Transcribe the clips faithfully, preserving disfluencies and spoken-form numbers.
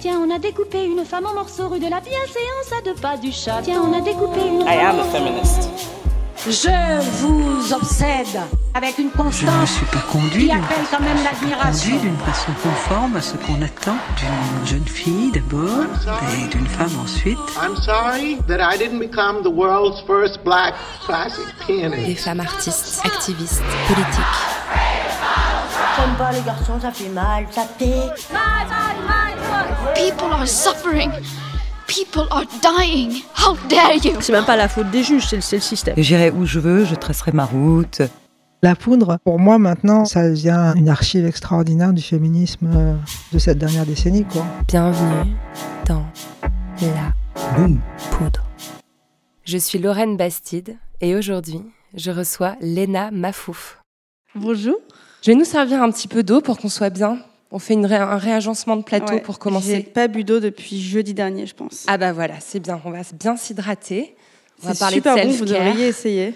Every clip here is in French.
Tiens, on a découpé une femme en morceaux rue de la bienséance à deux pas du chat. Tiens, on a découpé une... I am a feminist. Je vous obsède avec une constance je ne me suis pas conduit qui appelle quand même l'admiration. d'une façon conforme à ce qu'on attend d'une jeune fille d'abord et d'une femme ensuite. I'm sorry that I didn't become the world's first black classic pianist. Des femmes artistes, activistes, politiques. J'aime pas les garçons, ça fait mal, ça pique. Mal, mal, mal. People are suffering. People are dying. How dare you? C'est même pas la faute des juges, c'est le, c'est le système. J'irai où je veux, je tracerai ma route. La poudre, pour moi maintenant, ça devient une archive extraordinaire du féminisme de cette dernière décennie, quoi. Bienvenue dans La Boum. Poudre. Je suis Lorraine Bastide et aujourd'hui, je reçois Léna Mafouf. Bonjour. Je vais nous servir un petit peu d'eau pour qu'on soit bien. On fait une ré- un réagencement de plateau Ouais, pour commencer. J'ai pas bu d'eau depuis jeudi dernier, je pense. Ah bah voilà, c'est bien. On va bien s'hydrater. On va C'est parler super de bon, self-care. vous devriez essayer.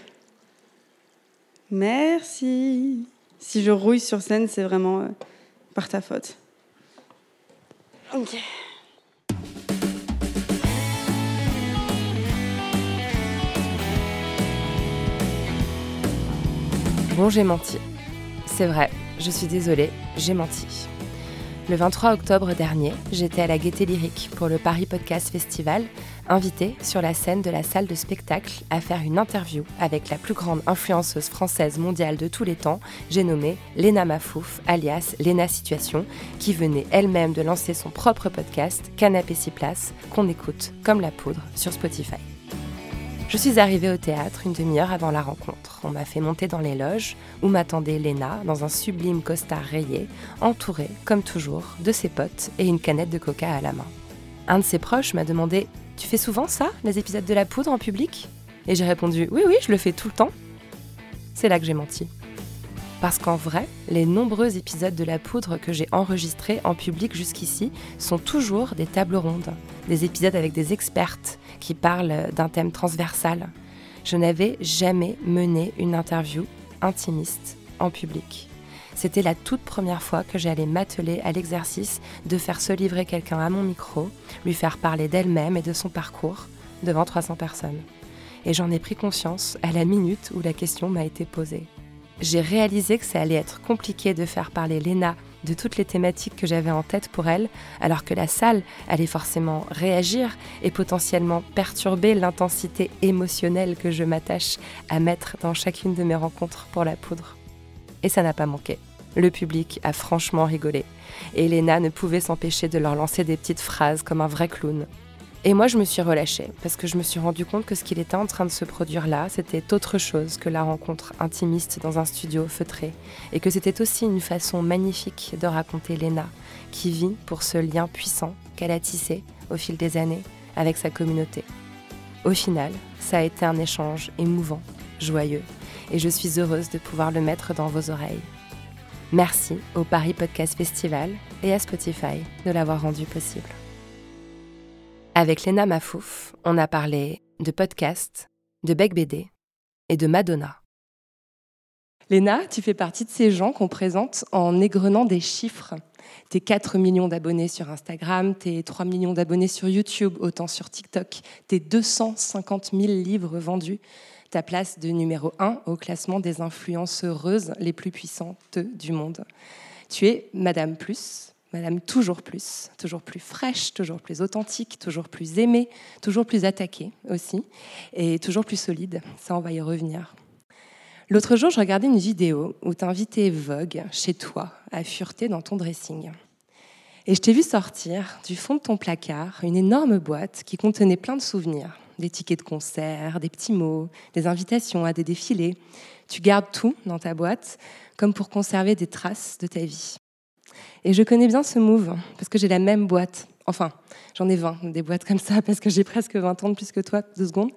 Merci. Si je rouille sur scène, c'est vraiment euh, par ta faute. Ok. Bon, j'ai menti. C'est vrai, je suis désolée, j'ai menti. Le vingt-trois octobre dernier, j'étais à la Gaîté Lyrique pour le Paris Podcast Festival, invitée sur la scène de la salle de spectacle à faire une interview avec la plus grande influenceuse française mondiale de tous les temps, j'ai nommé Léna Mafouf, alias Léna Situation, qui venait elle-même de lancer son propre podcast, Canapé six places, qu'on écoute comme la poudre sur Spotify. Je suis arrivée au théâtre une demi-heure avant la rencontre. On m'a fait monter dans les loges où m'attendait Léna dans un sublime costard rayé, entourée, comme toujours, de ses potes et une canette de coca à la main. Un de ses proches m'a demandé « Tu fais souvent ça, les épisodes de La Poudre en public ?» Et j'ai répondu « Oui, oui, je le fais tout le temps. » C'est là que j'ai menti. Parce qu'en vrai, les nombreux épisodes de La Poudre que j'ai enregistrés en public jusqu'ici sont toujours des tables rondes, des épisodes avec des expertes qui parlent d'un thème transversal. Je n'avais jamais mené une interview intimiste en public. C'était la toute première fois que j'allais m'atteler à l'exercice de faire se livrer quelqu'un à mon micro, lui faire parler d'elle-même et de son parcours devant trois cents personnes. Et j'en ai pris conscience à la minute où la question m'a été posée. J'ai réalisé que ça allait être compliqué de faire parler Léna de toutes les thématiques que j'avais en tête pour elle, alors que la salle allait forcément réagir et potentiellement perturber l'intensité émotionnelle que je m'attache à mettre dans chacune de mes rencontres pour La Poudre. Et ça n'a pas manqué. Le public a franchement rigolé. Et Léna ne pouvait s'empêcher de leur lancer des petites phrases comme un vrai clown. Et moi, je me suis relâchée, parce que je me suis rendu compte que ce qu'il était en train de se produire là, c'était autre chose que la rencontre intimiste dans un studio feutré, et que c'était aussi une façon magnifique de raconter Léna, qui vit pour ce lien puissant qu'elle a tissé au fil des années avec sa communauté. Au final, ça a été un échange émouvant, joyeux, et je suis heureuse de pouvoir le mettre dans vos oreilles. Merci au Paris Podcast Festival et à Spotify de l'avoir rendu possible. Avec Léna Mafouf, on a parlé de podcast, de Bec B D et de Madonna. Léna, tu fais partie de ces gens qu'on présente en égrenant des chiffres. Tes quatre millions d'abonnés sur Instagram, tes trois millions d'abonnés sur YouTube, autant sur TikTok, tes deux cent cinquante mille livres vendus, ta place de numéro un au classement des influenceuses les plus puissantes du monde. Tu es Madame Plus, Madame toujours plus, toujours plus fraîche, toujours plus authentique, toujours plus aimée, toujours plus attaquée aussi, et toujours plus solide. Ça, on va y revenir. L'autre jour, je regardais une vidéo où t'invitais Vogue chez toi à fureter dans ton dressing. Et je t'ai vu sortir du fond de ton placard une énorme boîte qui contenait plein de souvenirs, des tickets de concert, des petits mots, des invitations à des défilés. Tu gardes tout dans ta boîte comme pour conserver des traces de ta vie. Et je connais bien ce move, parce que j'ai la même boîte. Enfin, j'en ai vingt, des boîtes comme ça, parce que j'ai presque vingt ans de plus que toi. Deux secondes.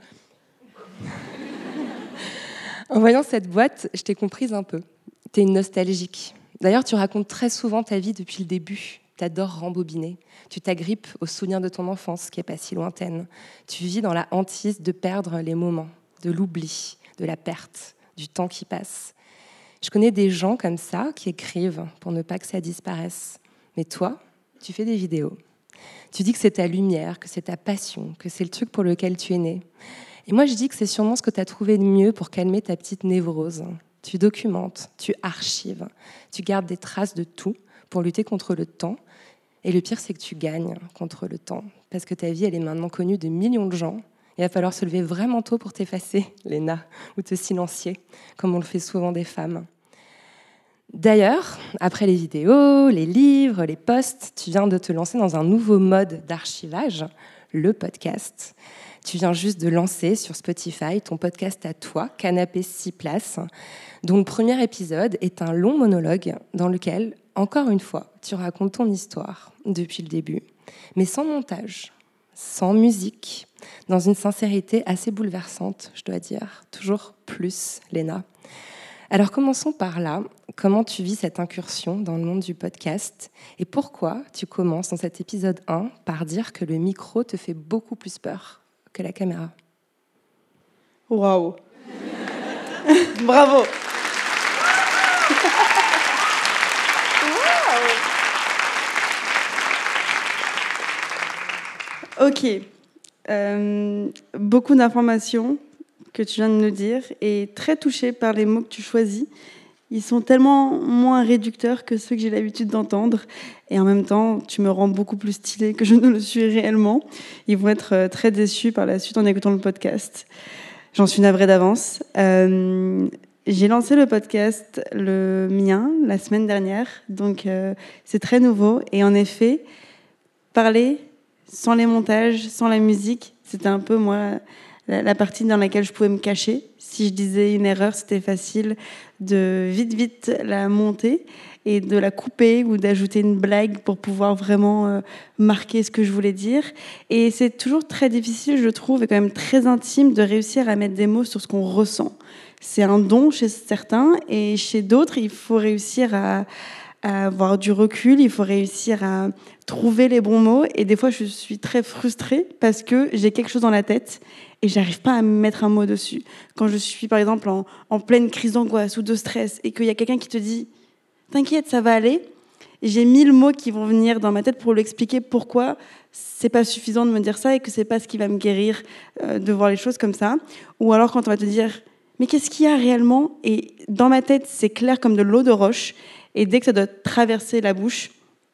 En voyant cette boîte, je t'ai comprise un peu. T'es une nostalgique. D'ailleurs, tu racontes très souvent ta vie depuis le début. T'adores rembobiner. Tu t'agrippes aux souvenirs de ton enfance, qui n'est pas si lointaine. Tu vis dans la hantise de perdre les moments, de l'oubli, de la perte, du temps qui passe. Je connais des gens comme ça qui écrivent pour ne pas que ça disparaisse. Mais toi, tu fais des vidéos. Tu dis que c'est ta lumière, que c'est ta passion, que c'est le truc pour lequel tu es né. Et moi, je dis que c'est sûrement ce que tu as trouvé de mieux pour calmer ta petite névrose. Tu documentes, tu archives, tu gardes des traces de tout pour lutter contre le temps. Et le pire, c'est que tu gagnes contre le temps. Parce que ta vie, elle est maintenant connue de millions de gens. Il va falloir se lever vraiment tôt pour t'effacer, Léna, ou te silencier, comme on le fait souvent des femmes. D'ailleurs, après les vidéos, les livres, les posts, tu viens de te lancer dans un nouveau mode d'archivage, le podcast. Tu viens juste de lancer sur Spotify ton podcast à toi, Canapé six places, dont le premier épisode est un long monologue dans lequel, encore une fois, tu racontes ton histoire depuis le début, mais sans montage, sans musique, dans une sincérité assez bouleversante, je dois dire. Toujours plus, Léna. Alors commençons par là. Comment tu vis cette incursion dans le monde du podcast et pourquoi tu commences dans cet épisode un par dire que le micro te fait beaucoup plus peur que la caméra? Waouh. Bravo. Ok. Euh, beaucoup d'informations que tu viens de nous dire et très touchée par les mots que tu choisis. Ils sont tellement moins réducteurs que ceux que j'ai l'habitude d'entendre. Et en même temps, tu me rends beaucoup plus stylée que je ne le suis réellement. Ils vont être très déçus par la suite en écoutant le podcast. J'en suis navrée d'avance. Euh, j'ai lancé le podcast, le mien, la semaine dernière. Donc, euh, c'est très nouveau. Et en effet, parler sans les montages, sans la musique, c'était un peu, moi, la, la partie dans laquelle je pouvais me cacher. Si je disais une erreur, c'était facile de vite, vite la monter et de la couper ou d'ajouter une blague pour pouvoir vraiment euh, marquer ce que je voulais dire. Et c'est toujours très difficile, je trouve, et quand même très intime de réussir à mettre des mots sur ce qu'on ressent. C'est un don chez certains et chez d'autres, il faut réussir à, à avoir du recul, il faut réussir à trouver les bons mots. Et des fois, je suis très frustrée parce que j'ai quelque chose dans la tête et j'arrive pas à mettre un mot dessus. Quand je suis, par exemple, en, en pleine crise d'angoisse ou de stress et qu'il y a quelqu'un qui te dit « T'inquiète, ça va aller », j'ai mille mots qui vont venir dans ma tête pour lui expliquer pourquoi c'est pas suffisant de me dire ça et que c'est pas ce qui va me guérir euh, de voir les choses comme ça. Ou alors quand on va te dire « Mais qu'est-ce qu'il y a réellement ?» Et dans ma tête, c'est clair comme de l'eau de roche. Et dès que ça doit traverser la bouche,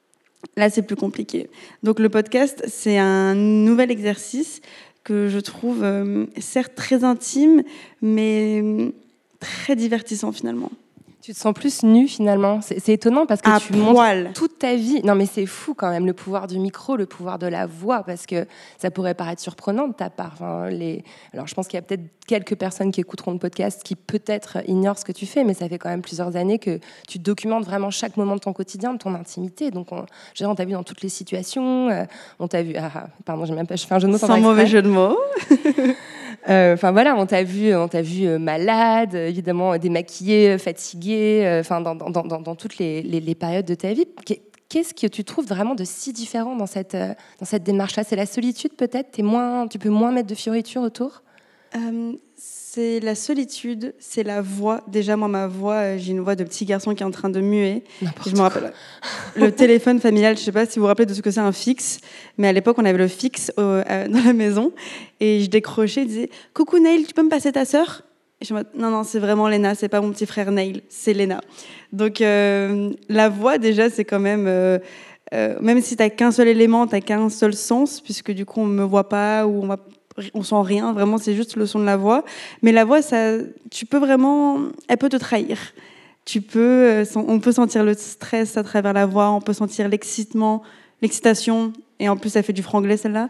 là, c'est plus compliqué. Donc le podcast, c'est un nouvel exercice que je trouve euh, certes très intime, mais euh, très divertissant finalement. Tu te sens plus nue finalement. C'est, c'est étonnant parce que à tu poil. montres toute ta vie. Non mais c'est fou quand même, le pouvoir du micro, le pouvoir de la voix, parce que ça pourrait paraître surprenant de ta part. Enfin, les... Alors je pense qu'il y a peut-être quelques personnes qui écouteront le podcast qui peut-être ignorent ce que tu fais, mais ça fait quand même plusieurs années que tu documentes vraiment chaque moment de ton quotidien, de ton intimité. Donc on, je veux dire, on t'a vu dans toutes les situations. Euh, on t'a vu... Ah, pardon, j'ai même pas... Je fais un jeu de mots sans, sans mauvais jeu de mots. Enfin euh, voilà, on t'a vu, on t'a vu euh, malade, évidemment démaquillée, fatiguée, enfin euh, dans, dans, dans, dans toutes les, les, les périodes de ta vie. Qu'est-ce que tu trouves vraiment de si différent dans cette, euh, dans cette démarche-là? C'est la solitude peut-être? T'es moins, tu peux moins mettre de fioritures autour? euh, C'est la solitude, c'est la voix. Déjà, moi, ma voix, j'ai une voix de petit garçon qui est en train de muer. N'importe je me rappelle. Le téléphone familial, je ne sais pas si vous vous rappelez de ce que c'est un fixe, mais à l'époque, on avait le fixe au, euh, dans la maison. Et je décrochais, je disais « Coucou Neil, tu peux me passer ta sœur ?» Et je me dis « Non, non, c'est vraiment Léna, c'est pas mon petit frère Neil, c'est Léna. » Donc, euh, la voix, déjà, c'est quand même... Euh, euh, même si tu n'as qu'un seul élément, tu n'as qu'un seul sens, puisque du coup, on ne me voit pas ou on va... on sent rien, vraiment, c'est juste le son de la voix. Mais la voix, ça, tu peux vraiment, elle peut te trahir. Tu peux, on peut sentir le stress à travers la voix, on peut sentir l'excitement, l'excitation, et en plus, ça fait du franglais, celle-là.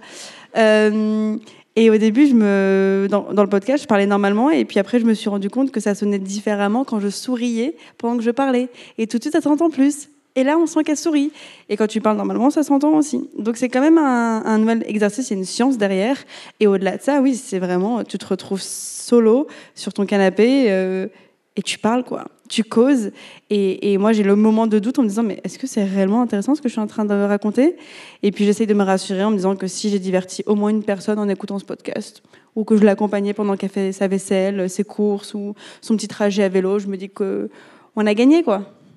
Euh, et au début, je me, dans, dans le podcast, je parlais normalement, et puis après, je me suis rendu compte que ça sonnait différemment quand je souriais pendant que je parlais. Et tout de suite, ça s'entend plus. Et là, on sent qu'elle sourit. Et quand tu parles normalement, ça s'entend aussi. Donc, c'est quand même un, un nouvel exercice. Il y a une science derrière. Et au-delà de ça, oui, c'est vraiment... Tu te retrouves solo sur ton canapé euh, et tu parles, quoi. Tu causes. Et, et moi, j'ai le moment de doute en me disant, mais est-ce que c'est réellement intéressant ce que je suis en train de raconter? Et puis, j'essaye de me rassurer en me disant que si j'ai diverti au moins une personne en écoutant ce podcast, ou que je l'accompagnais pendant qu'elle fait sa vaisselle, ses courses, ou son petit trajet à vélo, je me dis qu'on a gagné, quoi.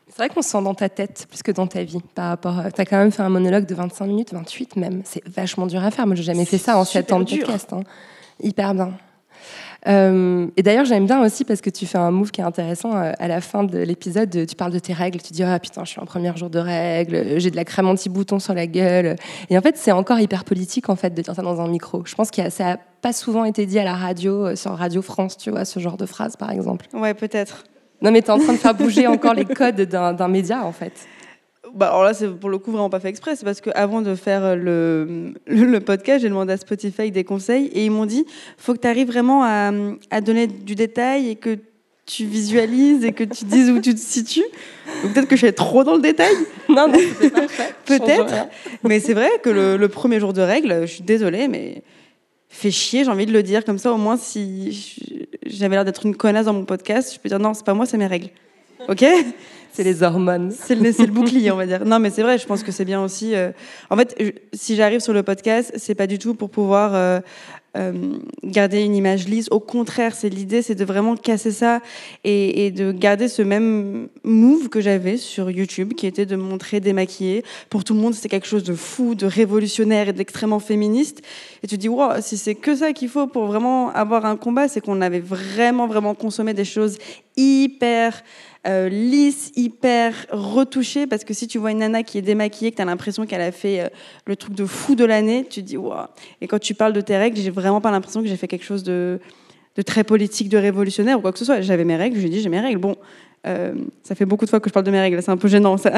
C'est vrai qu'on se sent dans ta tête plus que dans ta vie. Par rapport, à... t'as quand même fait un monologue de vingt-cinq minutes, vingt-huit même. C'est vachement dur à faire. Moi, j'ai jamais fait ça en sept ans de podcast. Hein. Hyper bien. Euh, et d'ailleurs, j'aime bien aussi parce que tu fais un move qui est intéressant euh, à la fin de l'épisode. Tu parles de tes règles, tu dis ah putain, je suis en premier jour de règles, j'ai de la crème anti-bouton sur la gueule. Et en fait, c'est encore hyper politique en fait de dire ça dans un micro. Je pense que ça a pas souvent été dit à la radio, euh, sur Radio France, tu vois, ce genre de phrase par exemple. Ouais, peut-être. Non, mais t'es en train de faire bouger encore les codes d'un, d'un média en fait. Bah alors là, c'est pour le coup vraiment pas fait exprès. C'est parce qu'avant de faire le, le, le podcast, j'ai demandé à Spotify des conseils et ils m'ont dit faut que tu arrives vraiment à, à donner du détail et que tu visualises et que tu dises où tu te situes. Donc peut-être que je suis trop dans le détail. Non, non, c'est parfait. Peut-être. Mais c'est vrai que le, le premier jour de règles, je suis désolée, mais fait chier, j'ai envie de le dire. Comme ça, au moins, si j'avais l'air d'être une connasse dans mon podcast, je peux dire non, c'est pas moi, c'est mes règles. Ok ? C'est les hormones. C'est le, c'est le bouclier, on va dire. Non, mais c'est vrai, je pense que c'est bien aussi. Euh... En fait, je, si j'arrive sur le podcast, c'est pas du tout pour pouvoir euh, euh, garder une image lisse. Au contraire, c'est l'idée, c'est de vraiment casser ça et, et de garder ce même move que j'avais sur YouTube, qui était de me montrer démaquillée. Pour tout le monde, c'était quelque chose de fou, de révolutionnaire et d'extrêmement féministe. Et tu te dis, wow, si c'est que ça qu'il faut pour vraiment avoir un combat, c'est qu'on avait vraiment, vraiment consommé des choses hyper... Euh, lisse, hyper retouchée, parce que si tu vois une nana qui est démaquillée, que tu as l'impression qu'elle a fait euh, le truc de fou de l'année, tu te dis waouh. Et quand tu parles de tes règles, j'ai vraiment pas l'impression que j'ai fait quelque chose de, de très politique, de révolutionnaire ou quoi que ce soit. J'avais mes règles, je lui ai dit j'ai mes règles. Bon, euh, ça fait beaucoup de fois que je parle de mes règles, c'est un peu gênant ça.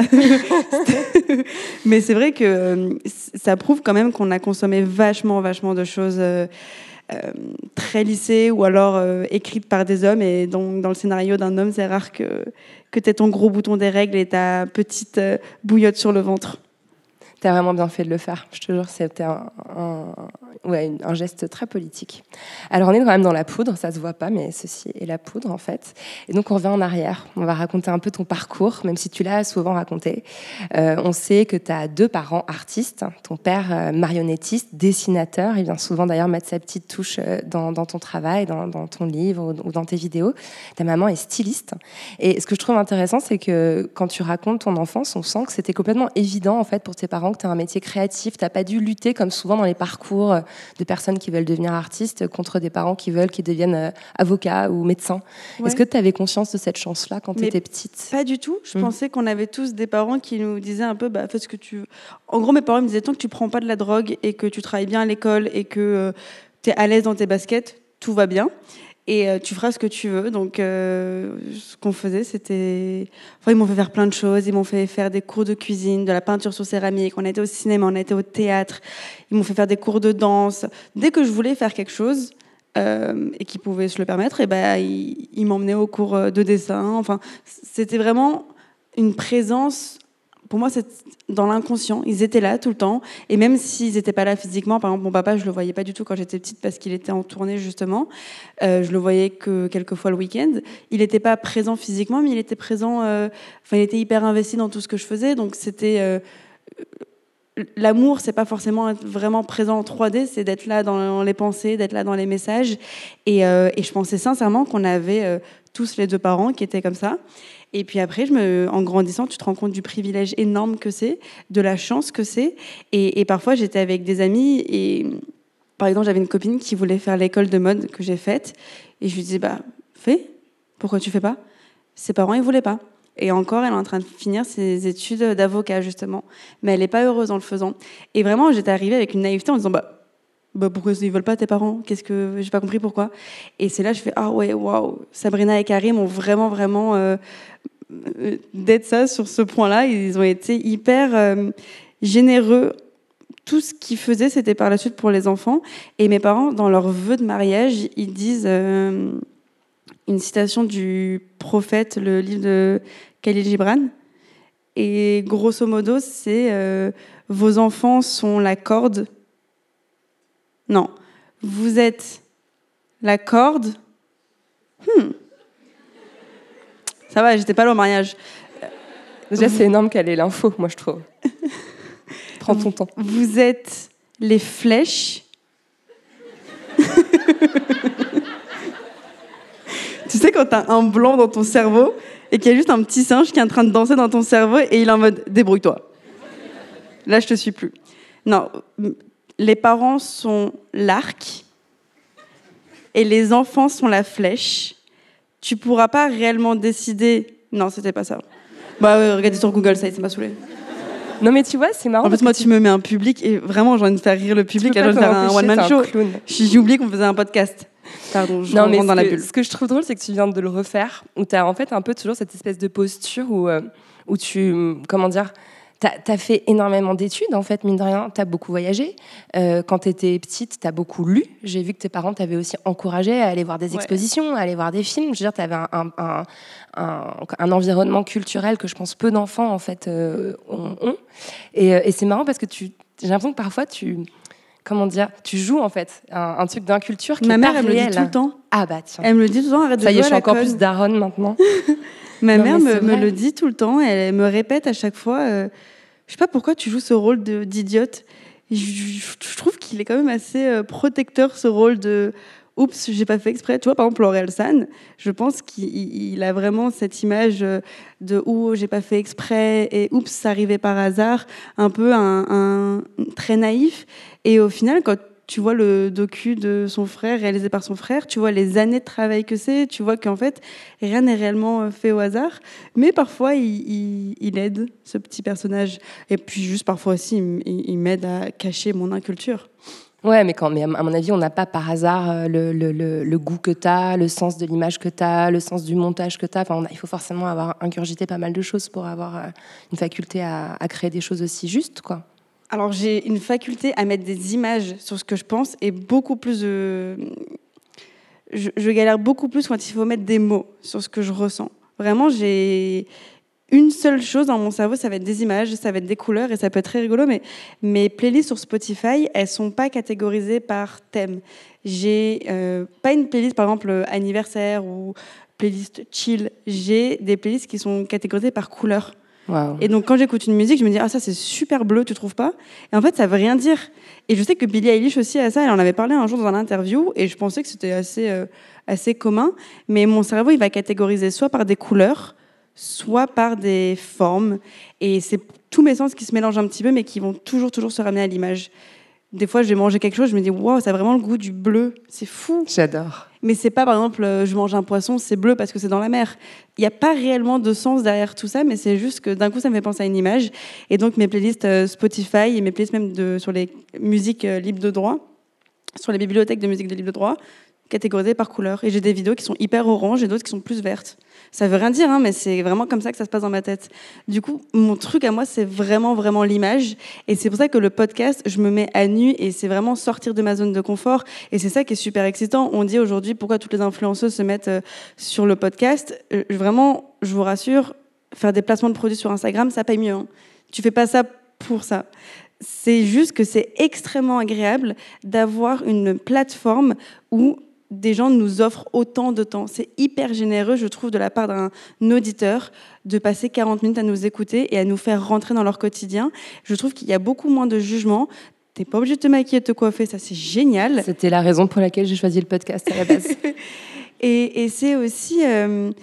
Mais c'est vrai que euh, ça prouve quand même qu'on a consommé vachement, vachement de choses. Euh, Euh, très lissées ou alors euh, écrites par des hommes, et donc dans le scénario d'un homme, c'est rare que, que tu aies ton gros bouton des règles et ta petite euh, bouillotte sur le ventre. T'as vraiment bien fait de le faire, je te jure, c'était un, un, ouais, un geste très politique. Alors on est quand même dans la poudre, ça se voit pas, mais ceci est la poudre en fait. Et donc on revient en arrière, on va raconter un peu ton parcours, même si tu l'as souvent raconté. Euh, on sait que tu as deux parents artistes, ton père euh, marionnettiste, dessinateur, il vient souvent d'ailleurs mettre sa petite touche dans, dans ton travail, dans, dans ton livre ou, ou dans tes vidéos. Ta maman est styliste. Et ce que je trouve intéressant, c'est que quand tu racontes ton enfance, on sent que c'était complètement évident en fait pour tes parents que tu as un métier créatif, tu n'as pas dû lutter comme souvent dans les parcours de personnes qui veulent devenir artistes contre des parents qui veulent qu'ils deviennent avocats ou médecins. Ouais. Est-ce que tu avais conscience de cette chance-là quand tu étais petite ? Pas du tout. Je mmh. pensais qu'on avait tous des parents qui nous disaient un peu bah, fais ce que tu veux. En gros, mes parents me disaient tant que tu prends pas de la drogue et que tu travailles bien à l'école et que euh, tu es à l'aise dans tes baskets, tout va bien. Et euh, tu feras ce que tu veux. Donc, euh, ce qu'on faisait, c'était... Enfin, ils m'ont fait faire plein de choses. Ils m'ont fait faire des cours de cuisine, de la peinture sur céramique. On a été au cinéma, on a été au théâtre. Ils m'ont fait faire des cours de danse. Dès que je voulais faire quelque chose euh, et qu'ils pouvaient se le permettre, et ben, ils, ils m'emmenaient au cours de dessin. Enfin, c'était vraiment une présence... Pour moi, c'est dans l'inconscient. Ils étaient là tout le temps. Et même s'ils n'étaient pas là physiquement, par exemple, mon papa, je ne le voyais pas du tout quand j'étais petite parce qu'il était en tournée, justement. Euh, je le voyais que quelques fois le week-end. Il n'était pas présent physiquement, mais il était présent... Euh, enfin, il était hyper investi dans tout ce que je faisais. Donc, c'était... Euh, l'amour, c'est pas forcément être vraiment présent en trois D, c'est d'être là dans les pensées, d'être là dans les messages. Et, euh, et je pensais sincèrement qu'on avait euh, tous les deux parents qui étaient comme ça. Et puis après, je me, en grandissant, tu te rends compte du privilège énorme que c'est, de la chance que c'est. Et, et parfois, j'étais avec des amis et, par exemple, j'avais une copine qui voulait faire l'école de mode que j'ai faite. Et je lui disais, bah, fais. Pourquoi tu fais pas ? Ses parents, ils voulaient pas. Et encore, elle est en train de finir ses études d'avocat, justement. Mais elle n'est pas heureuse en le faisant. Et vraiment, j'étais arrivée avec une naïveté en disant, bah, bah pourquoi ils veulent pas tes parents ? Qu'est-ce que j'ai pas compris pourquoi ? Et c'est là que je fais ah ouais waouh, Sabrina et Karim ont vraiment vraiment euh, d'être ça sur ce point-là. Ils ont été hyper euh, généreux. Tout ce qu'ils faisaient, c'était par la suite pour les enfants. Et mes parents, dans leur vœu de mariage, ils disent euh, une citation du prophète, le livre de Khalil Gibran. Et grosso modo, c'est euh, vos enfants sont la corde. Non, vous êtes la corde. Hmm. Ça va, j'étais pas là au mariage. Déjà, c'est énorme qu'elle ait l'info, moi, je trouve. Prends ton temps. Vous êtes les flèches. Tu sais, quand t'as un blanc dans ton cerveau, et qu'il y a juste un petit singe qui est en train de danser dans ton cerveau et il est en mode « débrouille-toi ». Là, je te suis plus. Non, les parents sont l'arc et les enfants sont la flèche. Tu pourras pas réellement décider... Non, c'était pas ça. Bah ouais, regardez sur Google, ça, ça m'a saoulé. Non mais tu vois, c'est marrant. En plus, moi, tu... tu me mets un public et vraiment, j'ai envie de faire rire le public. J'ai envie de faire un one-man show. J'ai oublié qu'on faisait un podcast. Pardon, je non, mais rentre dans que, la bulle. Ce que je trouve drôle, c'est que tu viens de le refaire, où tu as en fait un peu toujours cette espèce de posture où, euh, où tu... Comment dire T'as, t'as fait énormément d'études, en fait, mine de rien. T'as beaucoup voyagé. Euh, quand t'étais petite, t'as beaucoup lu. J'ai vu que tes parents t'avaient aussi encouragé à aller voir des expositions, ouais. à aller voir des films. Je veux dire, t'avais un, un, un, un, un environnement culturel que je pense peu d'enfants, en fait, euh, ont. Et, et c'est marrant parce que tu, j'ai l'impression que parfois, tu... Comment dire, tu joues en fait un, un truc d'inculture qui Ma est mère, pas elle réel. me le dit tout le temps. Ah bah tiens. Elle me le dit tout le temps, arrête de Ça y jouer est, je suis à la encore conne. plus daronne maintenant. Ma non, mère me, me vrai. le dit tout le temps, elle me répète à chaque fois, euh, je sais pas pourquoi tu joues ce rôle de, d'idiote. Je, je, je trouve qu'il est quand même assez euh, protecteur, ce rôle de oups, j'ai pas fait exprès. Tu vois, par exemple, Orelsan, je pense qu'il il a vraiment cette image de ouh, j'ai pas fait exprès et oups, ça arrivait par hasard, un peu un, un très naïf. Et au final, quand tu vois le docu de son frère, réalisé par son frère, tu vois les années de travail que c'est, tu vois qu'en fait, rien n'est réellement fait au hasard. Mais parfois, il, il, il aide ce petit personnage. Et puis, juste parfois aussi, il, il m'aide à cacher mon inculture. Ouais, mais, quand, mais à mon avis, on n'a pas par hasard le, le, le, le goût que tu as, le sens de l'image que tu as, le sens du montage que tu as. Enfin, on a, il faut forcément avoir ingurgité pas mal de choses pour avoir une faculté à, à créer des choses aussi justes, quoi. Alors, j'ai une faculté à mettre des images sur ce que je pense et beaucoup plus de... Je, je galère beaucoup plus quand il faut mettre des mots sur ce que je ressens. Vraiment, j'ai une seule chose dans mon cerveau, ça va être des images, ça va être des couleurs et ça peut être très rigolo, mais mes playlists sur Spotify, elles sont pas catégorisées par thème. J'ai euh, pas une playlist, par exemple, anniversaire ou playlist chill. J'ai des playlists qui sont catégorisées par couleur. Wow. Et donc, quand j'écoute une musique, je me dis « Ah, ça, c'est super bleu, tu trouves pas ?» Et en fait, ça veut rien dire. Et je sais que Billie Eilish aussi a ça. Elle en avait parlé un jour dans un interview et je pensais que c'était assez, euh, assez commun. Mais mon cerveau, il va catégoriser soit par des couleurs, soit par des formes. Et c'est tous mes sens qui se mélangent un petit peu, mais qui vont toujours, toujours se ramener à l'image. Des fois, je vais manger quelque chose, je me dis « Wow, ça a vraiment le goût du bleu. C'est fou. » J'adore. Mais c'est pas, par exemple, euh, je mange un poisson, c'est bleu parce que c'est dans la mer. Il n'y a pas réellement de sens derrière tout ça, mais c'est juste que d'un coup, ça me fait penser à une image. Et donc, mes playlists euh, Spotify et mes playlists même de, sur les musiques euh, libres de droit, sur les bibliothèques de musique de libre de droit, catégorisées par couleur. Et j'ai des vidéos qui sont hyper oranges et d'autres qui sont plus vertes. Ça veut rien dire, hein, mais c'est vraiment comme ça que ça se passe dans ma tête. Du coup, mon truc à moi, c'est vraiment, vraiment l'image. Et c'est pour ça que le podcast, je me mets à nu et c'est vraiment sortir de ma zone de confort. Et c'est ça qui est super excitant. On dit aujourd'hui pourquoi toutes les influenceuses se mettent euh, sur le podcast. Euh, vraiment, je vous rassure, faire des placements de produits sur Instagram, ça paye mieux. Hein. Tu fais pas ça pour ça. C'est juste que c'est extrêmement agréable d'avoir une plateforme où des gens nous offrent autant de temps. C'est hyper généreux, je trouve, de la part d'un auditeur de passer quarante minutes à nous écouter et à nous faire rentrer dans leur quotidien. Je trouve qu'il y a beaucoup moins de jugement. T'es pas obligé de te maquiller, de te coiffer, ça c'est génial. C'était la raison pour laquelle j'ai choisi le podcast à la base. et, et c'est aussi, euh,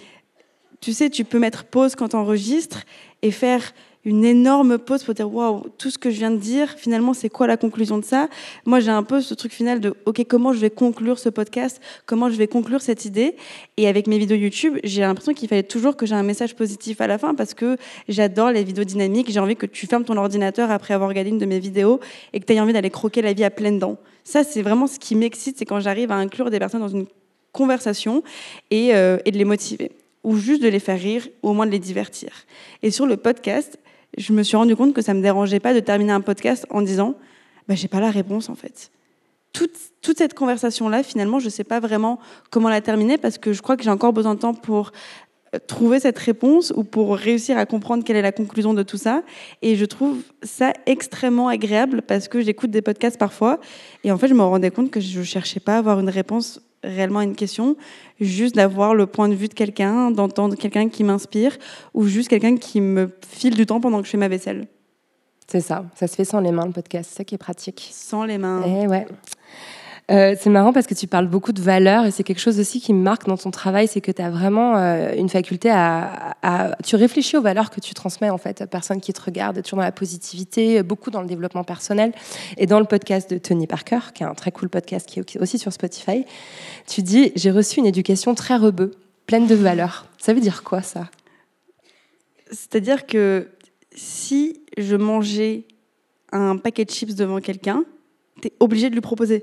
tu sais, tu peux mettre pause quand t'enregistres et faire une énorme pause pour dire waouh, tout ce que je viens de dire, finalement, c'est quoi la conclusion de ça ? Moi, j'ai un peu ce truc final de ok, comment je vais conclure ce podcast ? Comment je vais conclure cette idée ? Et avec mes vidéos YouTube, j'ai l'impression qu'il fallait toujours que j'ai un message positif à la fin parce que j'adore les vidéos dynamiques. J'ai envie que tu fermes ton ordinateur après avoir regardé une de mes vidéos et que tu aies envie d'aller croquer la vie à pleines dents. Ça, c'est vraiment ce qui m'excite, c'est quand j'arrive à inclure des personnes dans une conversation et, euh, et de les motiver ou juste de les faire rire ou au moins de les divertir. Et sur le podcast, je me suis rendu compte que ça me dérangeait pas de terminer un podcast en disant bah, j'ai pas la réponse en fait. Toute, toute cette conversation-là, finalement, je sais pas vraiment comment la terminer parce que je crois que j'ai encore besoin de temps pour trouver cette réponse ou pour réussir à comprendre quelle est la conclusion de tout ça. Et je trouve ça extrêmement agréable parce que j'écoute des podcasts parfois et en fait, je me rendais compte que je cherchais pas à avoir une réponse réellement à une question, juste d'avoir le point de vue de quelqu'un, d'entendre quelqu'un qui m'inspire ou juste quelqu'un qui me file du temps pendant que je fais ma vaisselle. C'est ça, ça se fait sans les mains le podcast, c'est ça qui est pratique. Sans les mains. Eh ouais. Euh, c'est marrant parce que tu parles beaucoup de valeurs et c'est quelque chose aussi qui me marque dans ton travail, c'est que tu as vraiment euh, une faculté à, à... Tu réfléchis aux valeurs que tu transmets en fait aux personnes qui te regardent, toujours dans la positivité, beaucoup dans le développement personnel. Et dans le podcast de Tony Parker, qui est un très cool podcast qui est aussi sur Spotify, tu dis « J'ai reçu une éducation très rebeu, pleine de valeurs ». Ça veut dire quoi ça ? C'est-à-dire que si je mangeais un paquet de chips devant quelqu'un, t'es obligé de lui proposer.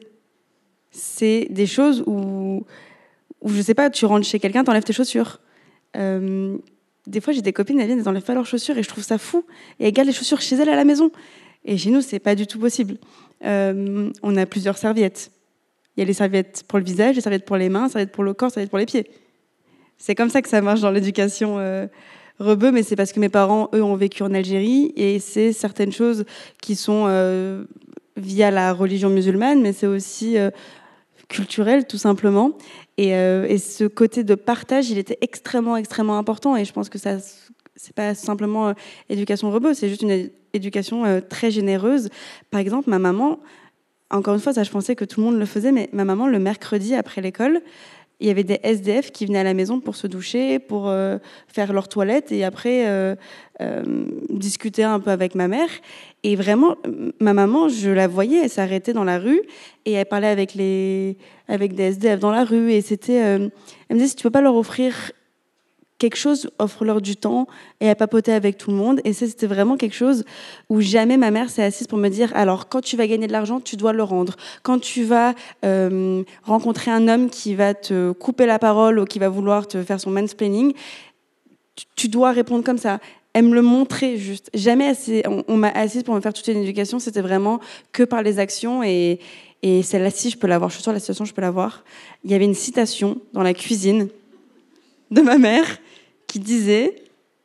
C'est des choses où, où, je sais pas, tu rentres chez quelqu'un, t'enlèves tes chaussures. Euh, des fois, j'ai des copines, elles viennent, elles n'enlèvent pas leurs chaussures et je trouve ça fou. Et elles gardent les chaussures chez elles à la maison. Et chez nous, c'est pas du tout possible. Euh, on a plusieurs serviettes. Il y a les serviettes pour le visage, les serviettes pour les mains, les serviettes pour le corps, les serviettes pour les pieds. C'est comme ça que ça marche dans l'éducation euh, rebeu, mais c'est parce que mes parents, eux, ont vécu en Algérie et c'est certaines choses qui sont euh, via la religion musulmane, mais c'est aussi euh, culturel, tout simplement. Et, euh, et ce côté de partage, il était extrêmement, extrêmement important. Et je pense que ça, c'est pas simplement euh, éducation rebeu, c'est juste une é- éducation euh, très généreuse. Par exemple, ma maman, encore une fois, ça, je pensais que tout le monde le faisait, mais ma maman, le mercredi après l'école, il y avait des S D F qui venaient à la maison pour se doucher, pour euh, faire leur toilette et après euh, euh, discuter un peu avec ma mère. Et vraiment, ma maman, je la voyais, elle s'arrêtait dans la rue et elle parlait avec, les, avec des S D F dans la rue. Et c'était, euh, elle me disait, si tu peux pas leur offrir quelque chose, offre-leur du temps, et elle papotait avec tout le monde. Et ça, c'était vraiment quelque chose où jamais ma mère s'est assise pour me dire, alors, quand tu vas gagner de l'argent, tu dois le rendre. Quand tu vas euh, rencontrer un homme qui va te couper la parole ou qui va vouloir te faire son mansplaining, tu, tu dois répondre comme ça. Elle me le montrait juste. Jamais assez, on, on m'a assise pour me faire toute une éducation, c'était vraiment que par les actions. Et, et celle-là-ci, je peux l'avoir. Je suis sûre, la situation, je peux l'avoir. Il y avait une citation dans la cuisine de ma mère qui disait,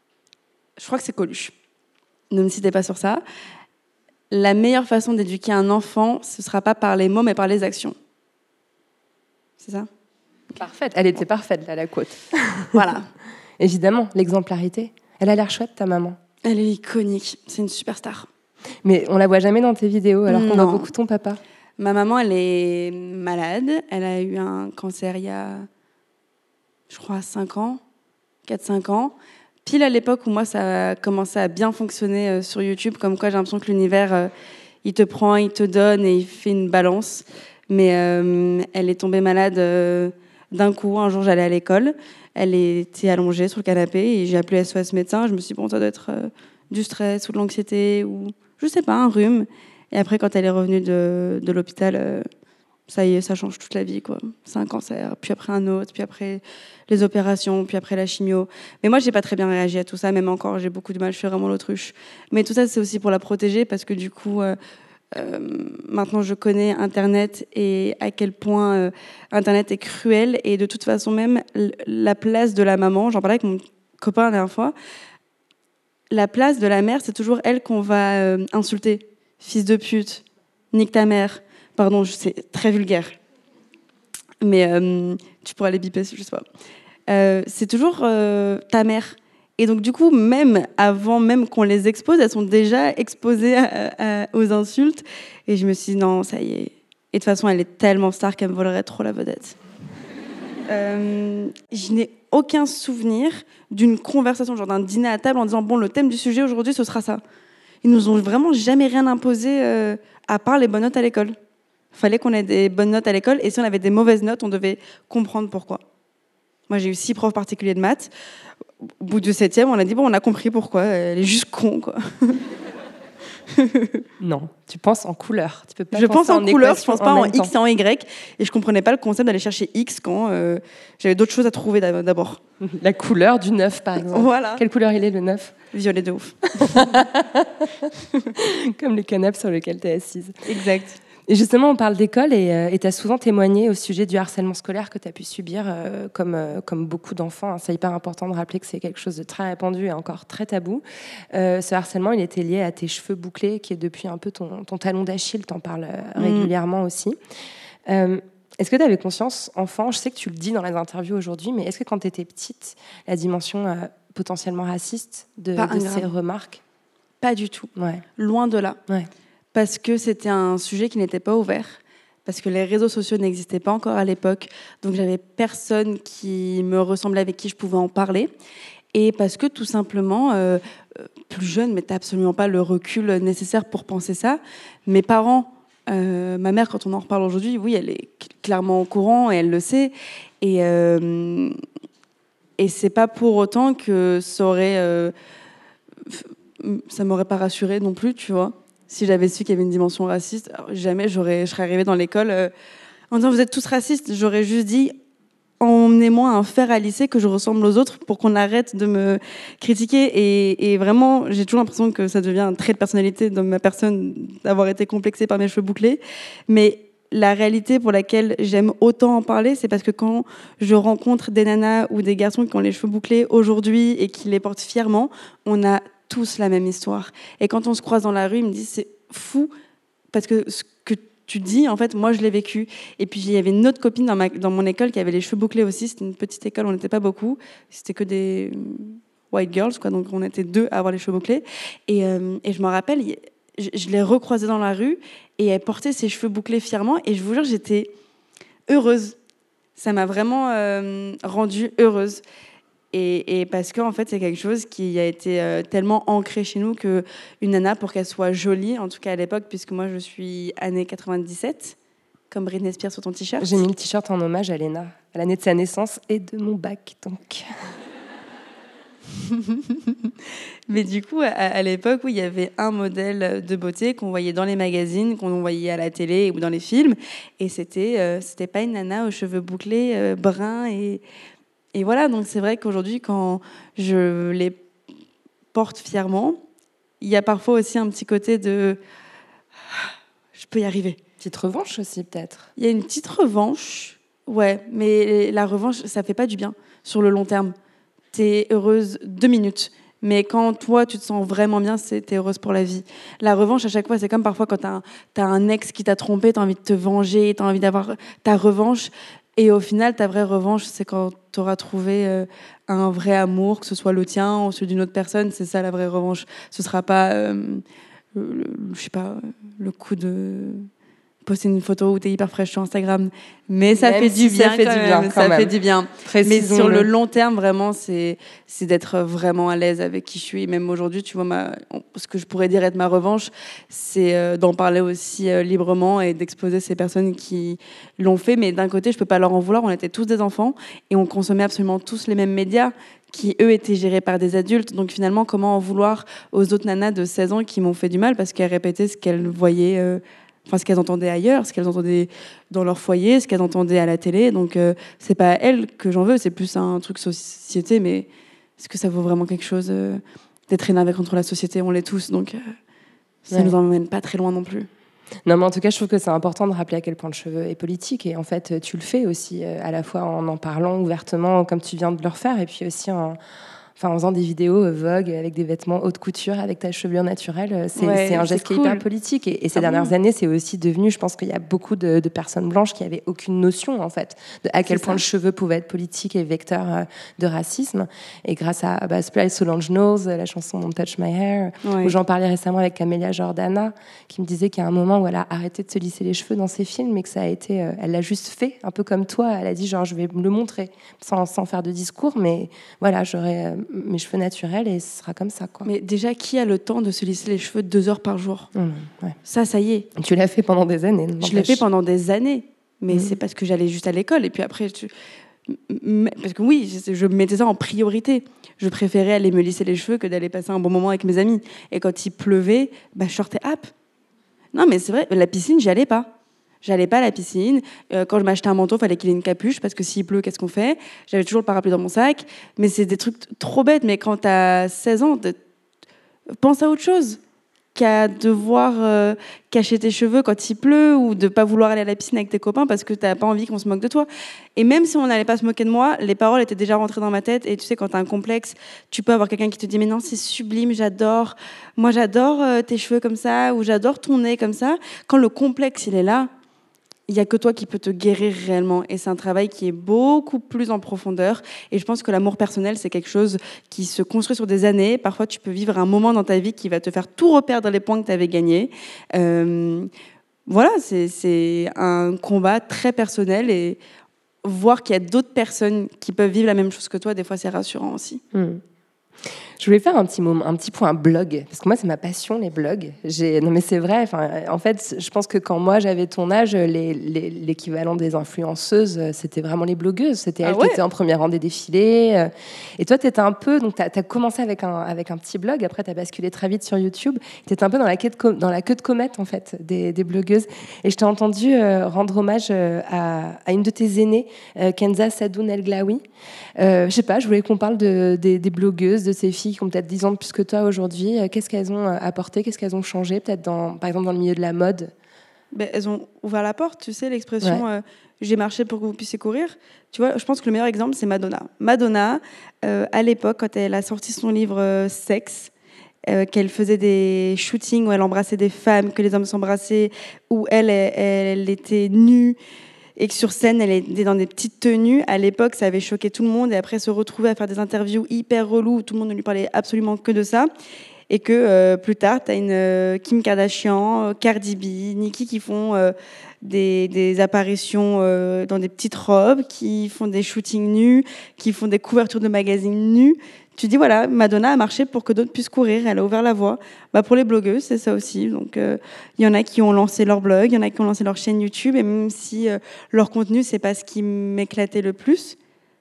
je crois que c'est Coluche, ne me citez pas sur ça, la meilleure façon d'éduquer un enfant, ce ne sera pas par les mots, mais par les actions. C'est ça ? Parfaite, elle était parfaite, là, la quote. Voilà. Évidemment, l'exemplarité. Elle a l'air chouette, ta maman. Elle est iconique, c'est une superstar. Mais on la voit jamais dans tes vidéos, alors qu'on Non. voit beaucoup ton papa. Ma maman, elle est malade, elle a eu un cancer il y a, je crois, cinq ans. quatre cinq ans, pile à l'époque où moi ça a commencé à bien fonctionner euh, sur YouTube, comme quoi j'ai l'impression que l'univers euh, il te prend, il te donne et il fait une balance. Mais euh, elle est tombée malade euh, d'un coup. Un jour j'allais à l'école, elle était allongée sur le canapé et j'ai appelé S O S médecin. Je me suis dit bon, ça doit être euh, du stress ou de l'anxiété ou je sais pas, un rhume. Et après quand elle est revenue de, de l'hôpital, euh, ça y est, ça change toute la vie, quoi. C'est un cancer, puis après un autre, puis après les opérations, puis après la chimio. Mais moi, j'ai pas très bien réagi à tout ça, même encore, j'ai beaucoup de mal, je fais vraiment l'autruche. Mais tout ça, c'est aussi pour la protéger, parce que du coup, euh, euh, maintenant, je connais Internet et à quel point euh, Internet est cruel. Et de toute façon, même la place de la maman, j'en parlais avec mon copain la dernière fois, la place de la mère, c'est toujours elle qu'on va euh, insulter. Fils de pute, nique ta mère. Pardon, c'est très vulgaire. Mais euh, tu pourras les biper, je sais pas. Euh, c'est toujours euh, ta mère. Et donc, du coup, même avant même qu'on les expose, elles sont déjà exposées à, à, aux insultes. Et je me suis dit, non, ça y est. Et de toute façon, elle est tellement star qu'elle me volerait trop la vedette. euh, je n'ai aucun souvenir d'une conversation, genre d'un dîner à table, en disant, bon, le thème du sujet aujourd'hui, ce sera ça. Ils nous ont vraiment jamais rien imposé, euh, à part les bonnes notes à l'école. Il fallait qu'on ait des bonnes notes à l'école, et si on avait des mauvaises notes, on devait comprendre pourquoi. Moi, j'ai eu six profs particuliers de maths. Au bout du septième, on a dit, bon, on a compris pourquoi. Elle est juste con, quoi. Non, tu penses en couleur. Tu peux pas je pense en, en couleur, je pense pas en, en X et en Y. Et je comprenais pas le concept d'aller chercher X quand euh, j'avais d'autres choses à trouver d'abord. La couleur du neuf, par exemple. Voilà. Quelle couleur il est, le neuf ? Violet de ouf. Comme le canapé sur lequel tu es assise. Exact. Et justement, on parle d'école et tu as souvent témoigné au sujet du harcèlement scolaire que tu as pu subir, euh, comme, euh, comme beaucoup d'enfants. C'est hyper important de rappeler que c'est quelque chose de très répandu et encore très tabou. Euh, ce harcèlement, il était lié à tes cheveux bouclés, qui est depuis un peu ton, ton talon d'Achille. Tu en parles mmh. régulièrement aussi. Euh, est-ce que tu avais conscience, enfant, je sais que tu le dis dans les interviews aujourd'hui, mais est-ce que quand tu étais petite, la dimension euh, potentiellement raciste de, de ces remarques ? Pas du tout. Ouais. Loin de là. Ouais. Parce que c'était un sujet qui n'était pas ouvert, parce que les réseaux sociaux n'existaient pas encore à l'époque, donc j'avais personne qui me ressemblait avec qui je pouvais en parler. Et parce que tout simplement, euh, plus jeune, mais t'as absolument pas le recul nécessaire pour penser ça. Mes parents, euh, ma mère, quand on en reparle aujourd'hui, oui, elle est clairement au courant et elle le sait. Et, euh, et c'est pas pour autant que ça aurait, euh, ça m'aurait pas rassurée non plus, tu vois. Si j'avais su qu'il y avait une dimension raciste, alors jamais j'aurais, je serais arrivée dans l'école euh, en disant vous êtes tous racistes. J'aurais juste dit emmenez-moi un fer à lisser que je ressemble aux autres pour qu'on arrête de me critiquer. Et, et vraiment, j'ai toujours l'impression que ça devient un trait de personnalité de ma personne d'avoir été complexée par mes cheveux bouclés. Mais la réalité pour laquelle j'aime autant en parler, c'est parce que quand je rencontre des nanas ou des garçons qui ont les cheveux bouclés aujourd'hui et qui les portent fièrement, on a tous la même histoire. Et quand on se croise dans la rue, ils me disent c'est fou parce que ce que tu dis, en fait, moi, je l'ai vécu. Et puis, il y avait une autre copine dans, ma, dans mon école qui avait les cheveux bouclés aussi. C'était une petite école, on n'était pas beaucoup. C'était que des white girls, quoi. Donc, on était deux à avoir les cheveux bouclés. Et, euh, et je me rappelle, je, je l'ai recroisée dans la rue et elle portait ses cheveux bouclés fièrement. Et je vous jure, j'étais heureuse. Ça m'a vraiment euh, rendue heureuse. Et, et parce qu'en fait, c'est quelque chose qui a été euh, tellement ancré chez nous qu'une nana, pour qu'elle soit jolie, en tout cas à l'époque, puisque moi je suis année quatre-vingt-dix-sept, comme Britney Spears sur ton t-shirt. J'ai mis le t-shirt en hommage à Léna, à l'année de sa naissance et de mon bac, donc. Mais du coup, à, à l'époque où il y avait un modèle de beauté qu'on voyait dans les magazines, qu'on voyait à la télé ou dans les films, et c'était, euh, c'était pas une nana aux cheveux bouclés, euh, bruns et... Et voilà, donc c'est vrai qu'aujourd'hui, quand je les porte fièrement, il y a parfois aussi un petit côté de « je peux y arriver ». Petite revanche aussi, peut-être. Il y a une petite revanche, ouais, mais la revanche, ça fait pas du bien sur le long terme. T'es heureuse deux minutes, mais quand toi, tu te sens vraiment bien, c'est, t'es heureuse pour la vie. La revanche, à chaque fois, c'est comme parfois quand t'as un, t'as un ex qui t'a trompé, t'as envie de te venger, t'as envie d'avoir ta revanche. Et au final, ta vraie revanche, c'est quand tu auras trouvé euh, un vrai amour, que ce soit le tien ou celui d'une autre personne. C'est ça la vraie revanche. Ce sera pas, euh, le, le, je sais pas, le coup de poster une photo où tu es hyper fraîche sur Instagram. Mais ça même fait si du bien. Ça fait quand du même. bien. Quand ça même. fait du bien. Mais sur le long terme, vraiment, c'est, c'est d'être vraiment à l'aise avec qui je suis. Même aujourd'hui, tu vois, ma, ce que je pourrais dire être ma revanche, c'est euh, d'en parler aussi euh, librement et d'exposer ces personnes qui l'ont fait. Mais d'un côté, je peux pas leur en vouloir. On était tous des enfants et on consommait absolument tous les mêmes médias qui, eux, étaient gérés par des adultes. Donc, finalement, comment en vouloir aux autres nanas de seize ans qui m'ont fait du mal parce qu'elles répétaient ce qu'elles voyaient... Euh, Enfin, ce qu'elles entendaient ailleurs, ce qu'elles entendaient dans leur foyer, ce qu'elles entendaient à la télé. Donc, euh, c'est pas à elles que j'en veux, c'est plus un truc société. Mais est-ce que ça vaut vraiment quelque chose euh, d'être énervé contre la société ? On l'est tous, donc euh, ça ouais. nous emmène pas très loin non plus. Non, mais en tout cas, je trouve que c'est important de rappeler à quel point le cheveu est politique. Et en fait, tu le fais aussi, euh, à la fois en en parlant ouvertement, comme tu viens de le refaire, et puis aussi en... Enfin, en faisant des vidéos euh, Vogue avec des vêtements haute couture, avec ta chevelure naturelle, c'est, ouais, c'est un geste c'est qui cool. est hyper politique. Et, et ces ah dernières bon années, c'est aussi devenu, je pense qu'il y a beaucoup de, de personnes blanches qui n'avaient aucune notion, en fait, de à quel c'est point ça. le cheveu pouvait être politique et vecteur euh, de racisme. Et grâce à bah, Splice Solange Knowles, la chanson Don't Touch My Hair, ouais. où j'en parlais récemment avec Camélia Jordana, qui me disait qu'il y a un moment où elle a arrêté de se lisser les cheveux dans ses films, et que ça a été, euh, elle l'a juste fait, un peu comme toi. Elle a dit, genre, je vais le montrer, sans, sans faire de discours, mais voilà, j'aurai euh, mes cheveux naturels et ce sera comme ça, quoi. Mais déjà, qui a le temps de se lisser les cheveux deux heures par jour ? Mmh, ouais. Ça, ça y est. Tu l'as fait pendant des années. Je l'ai fait pendant des années, mais mmh. c'est parce que j'allais juste à l'école. Et puis après, tu... parce que oui, je mettais ça en priorité. Je préférais aller me lisser les cheveux que d'aller passer un bon moment avec mes amis. Et quand il pleuvait, bah, je sortais hop. Non, mais c'est vrai, la piscine, j'y allais pas. J'allais pas à la piscine. Euh, quand je m'achetais un manteau, il fallait qu'il ait une capuche, parce que s'il pleut, qu'est-ce qu'on fait ? J'avais toujours le parapluie dans mon sac. Mais c'est des trucs trop bêtes. Mais quand t'as seize ans, de... pense à autre chose qu'à devoir euh, cacher tes cheveux quand il pleut, ou de pas vouloir aller à la piscine avec tes copains parce que t'as pas envie qu'on se moque de toi. Et même si on n'allait pas se moquer de moi, les paroles étaient déjà rentrées dans ma tête. Et tu sais, quand t'as un complexe, tu peux avoir quelqu'un qui te dit « Mais non, c'est sublime, j'adore. Moi, j'adore euh, tes cheveux comme ça, ou j'adore ton nez comme ça. » Quand le complexe, il est là, il n'y a que toi qui peux te guérir réellement. Et c'est un travail qui est beaucoup plus en profondeur. Et je pense que l'amour personnel, c'est quelque chose qui se construit sur des années. Parfois, tu peux vivre un moment dans ta vie qui va te faire tout reperdre les points que tu avais gagnés. Euh, voilà, c'est, c'est un combat très personnel et voir qu'il y a d'autres personnes qui peuvent vivre la même chose que toi, des fois, c'est rassurant aussi. Mmh. Je voulais faire un petit moment, un petit point blog, parce que moi c'est ma passion, les blogs. J'ai... Non mais c'est vrai. Enfin, en fait, je pense que quand moi j'avais ton âge, les, les, l'équivalent des influenceuses, c'était vraiment les blogueuses. C'était elles ah ouais. qui étaient en premier rang des défilés. Et toi, t'étais un peu, donc t'as, t'as commencé avec un avec un petit blog. Après, t'as basculé très vite sur YouTube. T'étais un peu dans la queue de com- dans la queue de comète en fait des, des blogueuses. Et je t'ai entendu euh, rendre hommage euh, à, à une de tes aînées, euh, Kenza Sadoun El Glaoui. Euh, je sais pas. Je voulais qu'on parle de, des, des blogueuses, de ces filles qui ont peut-être dix ans de plus que toi aujourd'hui. Qu'est-ce qu'elles ont apporté? Qu'est-ce qu'elles ont changé? Peut-être, dans, par exemple, dans le milieu de la mode? Ben, elles ont ouvert la porte, tu sais, l'expression ouais. euh, « j'ai marché pour que vous puissiez courir ». Tu vois, je pense que le meilleur exemple, c'est Madonna. Madonna, euh, à l'époque, quand elle a sorti son livre euh, « Sexe », euh, qu'elle faisait des shootings où elle embrassait des femmes, que les hommes s'embrassaient, où elle, elle, elle était nue, et que sur scène, elle était dans des petites tenues. À l'époque, ça avait choqué tout le monde. Et après, se retrouver à faire des interviews hyper reloues où tout le monde ne lui parlait absolument que de ça. Et que euh, plus tard, tu as une euh, Kim Kardashian, euh, Cardi B, Nicki qui font euh, des, des apparitions euh, dans des petites robes, qui font des shootings nus, qui font des couvertures de magazines nus. Tu dis, voilà, Madonna a marché pour que d'autres puissent courir. Elle a ouvert la voie. Bah, pour les blogueuses, c'est ça aussi. Donc, il euh, y en a qui ont lancé leur blog, il y en a qui ont lancé leur chaîne YouTube. Et même si euh, leur contenu, c'est pas ce qui m'éclatait le plus,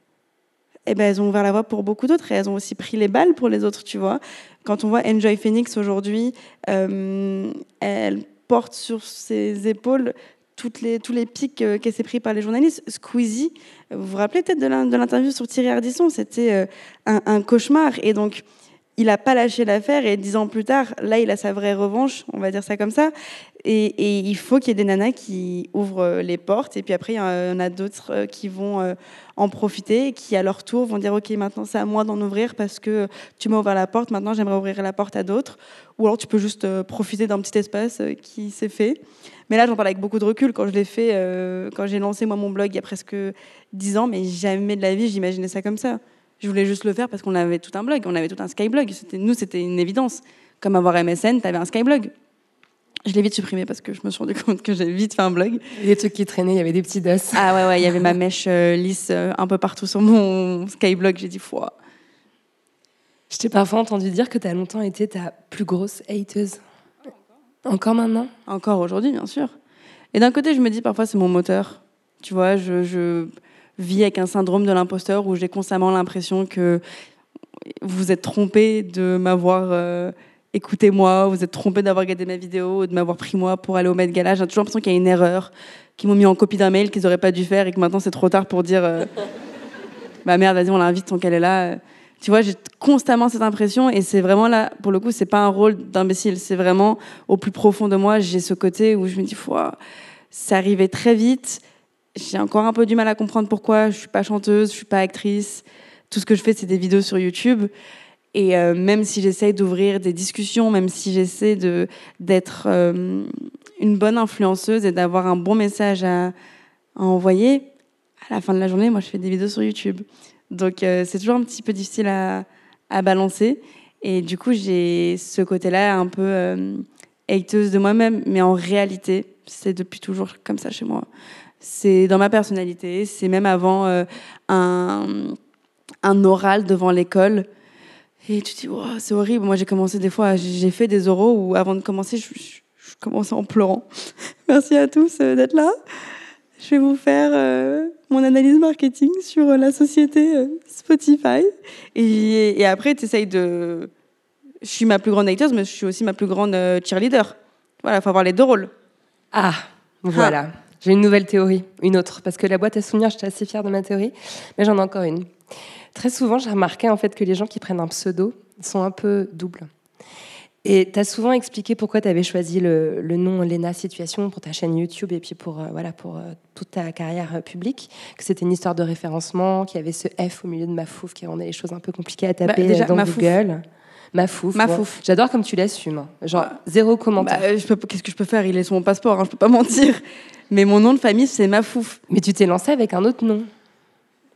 eh ben, elles ont ouvert la voie pour beaucoup d'autres. Et elles ont aussi pris les balles pour les autres, tu vois. Quand on voit Enjoy Phoenix aujourd'hui, euh, elle porte sur ses épaules toutes les, tous les pics euh, qu'elle s'est pris par les journalistes. Squeezie, vous vous rappelez peut-être de, la, de l'interview sur Thierry Ardisson, c'était euh, un, un cauchemar. Et donc, il n'a pas lâché l'affaire. Et dix ans plus tard, là, il a sa vraie revanche, on va dire ça comme ça. Et, et il faut qu'il y ait des nanas qui ouvrent les portes. Et puis après, il y en a d'autres qui vont euh, en profiter et qui, à leur tour, vont dire « Ok, maintenant, c'est à moi d'en ouvrir parce que tu m'as ouvert la porte. Maintenant, j'aimerais ouvrir la porte à d'autres. » Ou alors, tu peux juste euh, profiter d'un petit espace euh, qui s'est fait. Mais là, j'en parle avec beaucoup de recul. Quand je l'ai fait, euh, quand j'ai lancé moi mon blog il y a presque dix ans, mais jamais de la vie, j'imaginais ça comme ça. Je voulais juste le faire parce qu'on avait tout un blog, on avait tout un Skyblog. C'était, nous, c'était une évidence. Comme avoir M S N, tu avais un Skyblog. Je l'ai vite supprimé parce que je me suis rendu compte que j'avais vite fait un blog. Il y a des trucs qui traînaient, il y avait des petits dos. Ah ouais, ouais, il y avait ma mèche euh, lisse euh, un peu partout sur mon Skyblog. J'ai dit, foi. Je t'ai parfois entendu dire que tu as longtemps été ta plus grosse hateuse. Encore maintenant? Encore aujourd'hui, bien sûr. Et d'un côté, je me dis parfois, c'est mon moteur. Tu vois, je, je vis avec un syndrome de l'imposteur où j'ai constamment l'impression que vous êtes trompé de m'avoir euh, écouté moi, vous êtes trompé d'avoir regardé ma vidéo, de m'avoir pris moi pour aller au Met Gala. J'ai toujours l'impression qu'il y a une erreur, qu'ils m'ont mis en copie d'un mail qu'ils n'auraient pas dû faire et que maintenant c'est trop tard pour dire euh, bah merde, vas-y, on l'invite tant qu'elle est là. Tu vois, j'ai constamment cette impression et c'est vraiment là, pour le coup, c'est pas un rôle d'imbécile, c'est vraiment au plus profond de moi, j'ai ce côté où je me dis, Fouah, ça arrivait très vite, j'ai encore un peu du mal à comprendre pourquoi, je suis pas chanteuse, je suis pas actrice, tout ce que je fais, c'est des vidéos sur YouTube. Et euh, même si j'essaye d'ouvrir des discussions, même si j'essaie de, d'être euh, une bonne influenceuse et d'avoir un bon message à, à envoyer, à la fin de la journée, moi, je fais des vidéos sur YouTube. Donc, euh, c'est toujours un petit peu difficile à, à balancer. Et du coup, j'ai ce côté-là un peu euh, hateuse de moi-même. Mais en réalité, c'est depuis toujours comme ça chez moi. C'est dans ma personnalité. C'est même avant euh, un, un oral devant l'école. Et tu te dis, wow, c'est horrible. Moi, j'ai commencé des fois, j'ai fait des oraux où avant de commencer, je, je, je commençais en pleurant. Merci à tous euh, d'être là. Je vais vous faire euh, mon analyse marketing sur euh, la société euh, Spotify. Et, et après, tu essayes de... Je suis ma plus grande hateuse, mais je suis aussi ma plus grande euh, cheerleader. Voilà, il faut avoir les deux rôles. Ah, voilà. Ah. J'ai une nouvelle théorie, une autre. Parce que la boîte à souvenirs, j'étais assez fière de ma théorie. Mais j'en ai encore une. Très souvent, j'ai remarqué en fait, que les gens qui prennent un pseudo sont un peu doubles. Et tu as souvent expliqué pourquoi tu avais choisi le, le nom Léna Situation pour ta chaîne YouTube et puis pour, euh, voilà, pour euh, toute ta carrière euh, publique, que c'était une histoire de référencement, qu'il y avait ce F au milieu de Mafouf qui rendait les choses un peu compliquées à taper bah, déjà, dans Mafouf. Google. Mafouf. Mafouf. Bon. J'adore comme tu l'assumes. Genre, bah, zéro commentaire. Bah, je peux, qu'est-ce que je peux faire? Il est sur mon passeport, hein, je peux pas mentir. Mais mon nom de famille, c'est Mafouf. Mais tu t'es lancée avec un autre nom.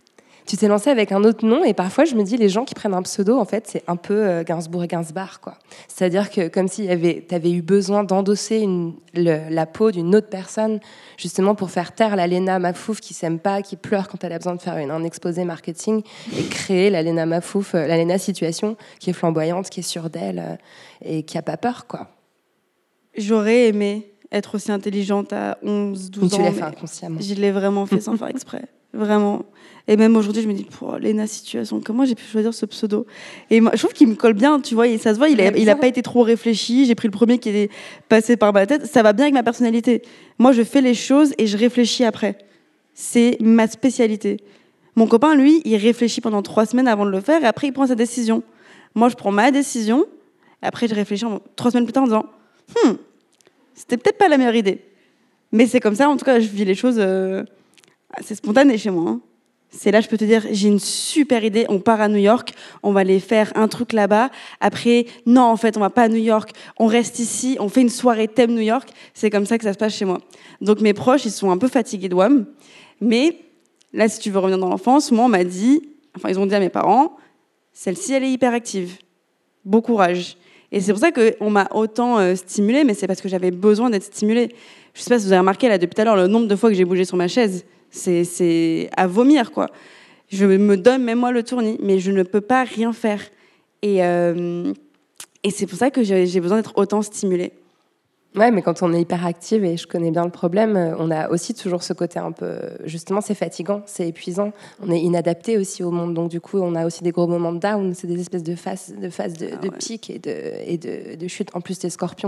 tu t'es lancée avec un autre nom et parfois je me dis les gens qui prennent un pseudo en fait c'est un peu euh, Gainsbourg et Gainsbar quoi. C'est-à-dire que comme si tu avais eu besoin d'endosser une, le, la peau d'une autre personne justement pour faire taire la Léna Mahfouf qui s'aime pas, qui pleure quand elle a besoin de faire une, un exposé marketing et créer la Léna Mahfouf, euh, la Léna Situation qui est flamboyante, qui est sûre d'elle euh, et qui a pas peur quoi. J'aurais aimé être aussi intelligente à onze douze ans. Tu l'as fait inconsciemment. Je l'ai vraiment fait sans faire exprès. Vraiment. Et même aujourd'hui, je me dis, pour Léna Situation, comment j'ai pu choisir ce pseudo ? Et moi, je trouve qu'il me colle bien, tu vois, et ça se voit, il a, il a pas été trop réfléchi. J'ai pris le premier qui est passé par ma tête. Ça va bien avec ma personnalité. Moi, je fais les choses et je réfléchis après. C'est ma spécialité. Mon copain, lui, il réfléchit pendant trois semaines avant de le faire et après, il prend sa décision. Moi, je prends ma décision. Et après, je réfléchis en, trois semaines plus tard en disant, hmm, c'était peut-être pas la meilleure idée. Mais c'est comme ça, en tout cas, je vis les choses euh, assez spontanées chez moi. Hein. C'est là, je peux te dire, j'ai une super idée, on part à New York, on va aller faire un truc là-bas. Après, non, en fait, on va pas à New York, on reste ici, on fait une soirée thème New York. C'est comme ça que ça se passe chez moi. Donc mes proches, ils sont un peu fatigués de W A M. Mais là, si tu veux revenir dans l'enfance, moi, on m'a dit, enfin, ils ont dit à mes parents, celle-ci, elle est hyperactive. Beau courage. Et c'est pour ça qu'on m'a autant euh, stimulée, mais c'est parce que j'avais besoin d'être stimulée. Je sais pas si vous avez remarqué, là, depuis tout à l'heure, le nombre de fois que j'ai bougé sur ma chaise. C'est, c'est à vomir, quoi. Je me donne, même moi, le tournis, mais je ne peux pas rien faire. Et, euh, et c'est pour ça que j'ai, j'ai besoin d'être autant stimulée. Ouais, mais quand on est hyperactive, et je connais bien le problème, on a aussi toujours ce côté un peu... Justement, c'est fatigant, c'est épuisant. On est inadapté aussi au monde. Donc, du coup, on a aussi des gros moments de down. C'est des espèces de phases de, phase de, ah ouais. de pic et de, et de, de chute. En plus, t'es scorpion.